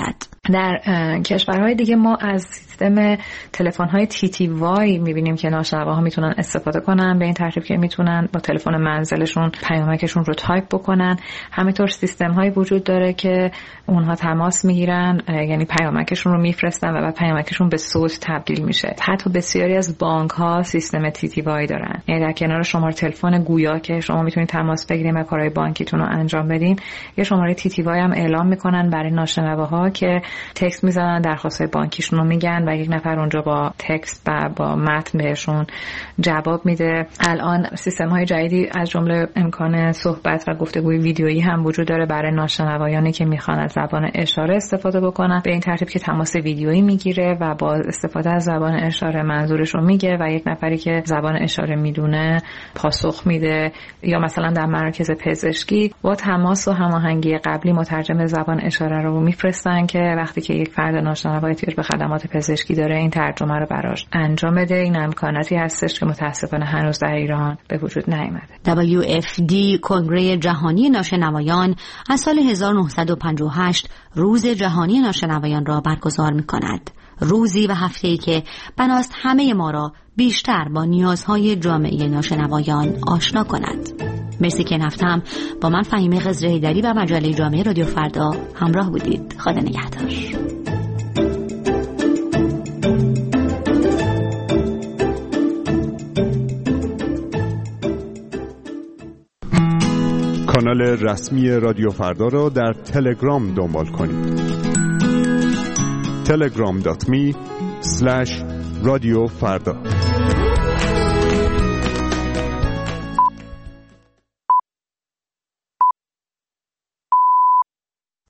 در کشورهای دیگه ما از سیستم تلفن‌های تی تی وای می‌بینیم که ناشنواها میتونن استفاده کنن به این ترتیب که میتونن با تلفن منزلشون پیامکشون رو تایپ بکنن. همینطور سیستم‌هایی وجود داره که اونها تماس میگیرن، یعنی پیامکشون رو میفرستن و بعد پیامکشون به صوت تبدیل میشه. حتی بسیاری از بانک‌ها سیستم تی تی وای دارن، یعنی در کنار شماره تلفن گویا که شما میتونید تماس بگیرید و کارهای بانکیتون رو انجام بدین، یه شماره تی تی وای هم اعلام میکنن برای ناشنواها که تکست میزنن، درخواست‌های بانکیشون رو میگن و یک نفر اونجا با تکست و با متن بهشون جواب میده. الان سیستم‌های جدیدی از جمله امکان صحبت و گفتگوی ویدیویی هم وجود داره برای ناشنوایانی که میخوان از زبان اشاره استفاده بکنن، به این ترتیب که تماس ویدیویی میگیره و با استفاده از زبان اشاره منظورش رو میگه و یک نفری که زبان اشاره میدونه پاسخ میده. یا مثلا در مراکز پزشکی با تماس و هماهنگی قبلی مترجم زبان اشاره رو میفرستن که وقتی که یک فرد ناشنوا احتیاج به خدمات پزشکی داره این ترجمه رو براش انجام بده. این امکاناتی هستش که متاسفانه هنوز در ایران به وجود نیامده. دبلیو اف دی کنگره جهانی ناشنوایان از سال هزار و نهصد و پنجاه و هشت روز جهانی ناشنوایان را برگزار می‌کند. روزی و هفته‌ای که بناست همه ما را بیشتر با نیازهای جامعه ناشنوایان آشنا کند. مرسی که نفتم با من فهیمه خضرهیدری و مجله جامعه رادیو فردا همراه بودید. خدا نگهدار. کانال رسمی رادیو فردا را در تلگرام دنبال کنید. تلگرام دات می اسلش رادیو فردا.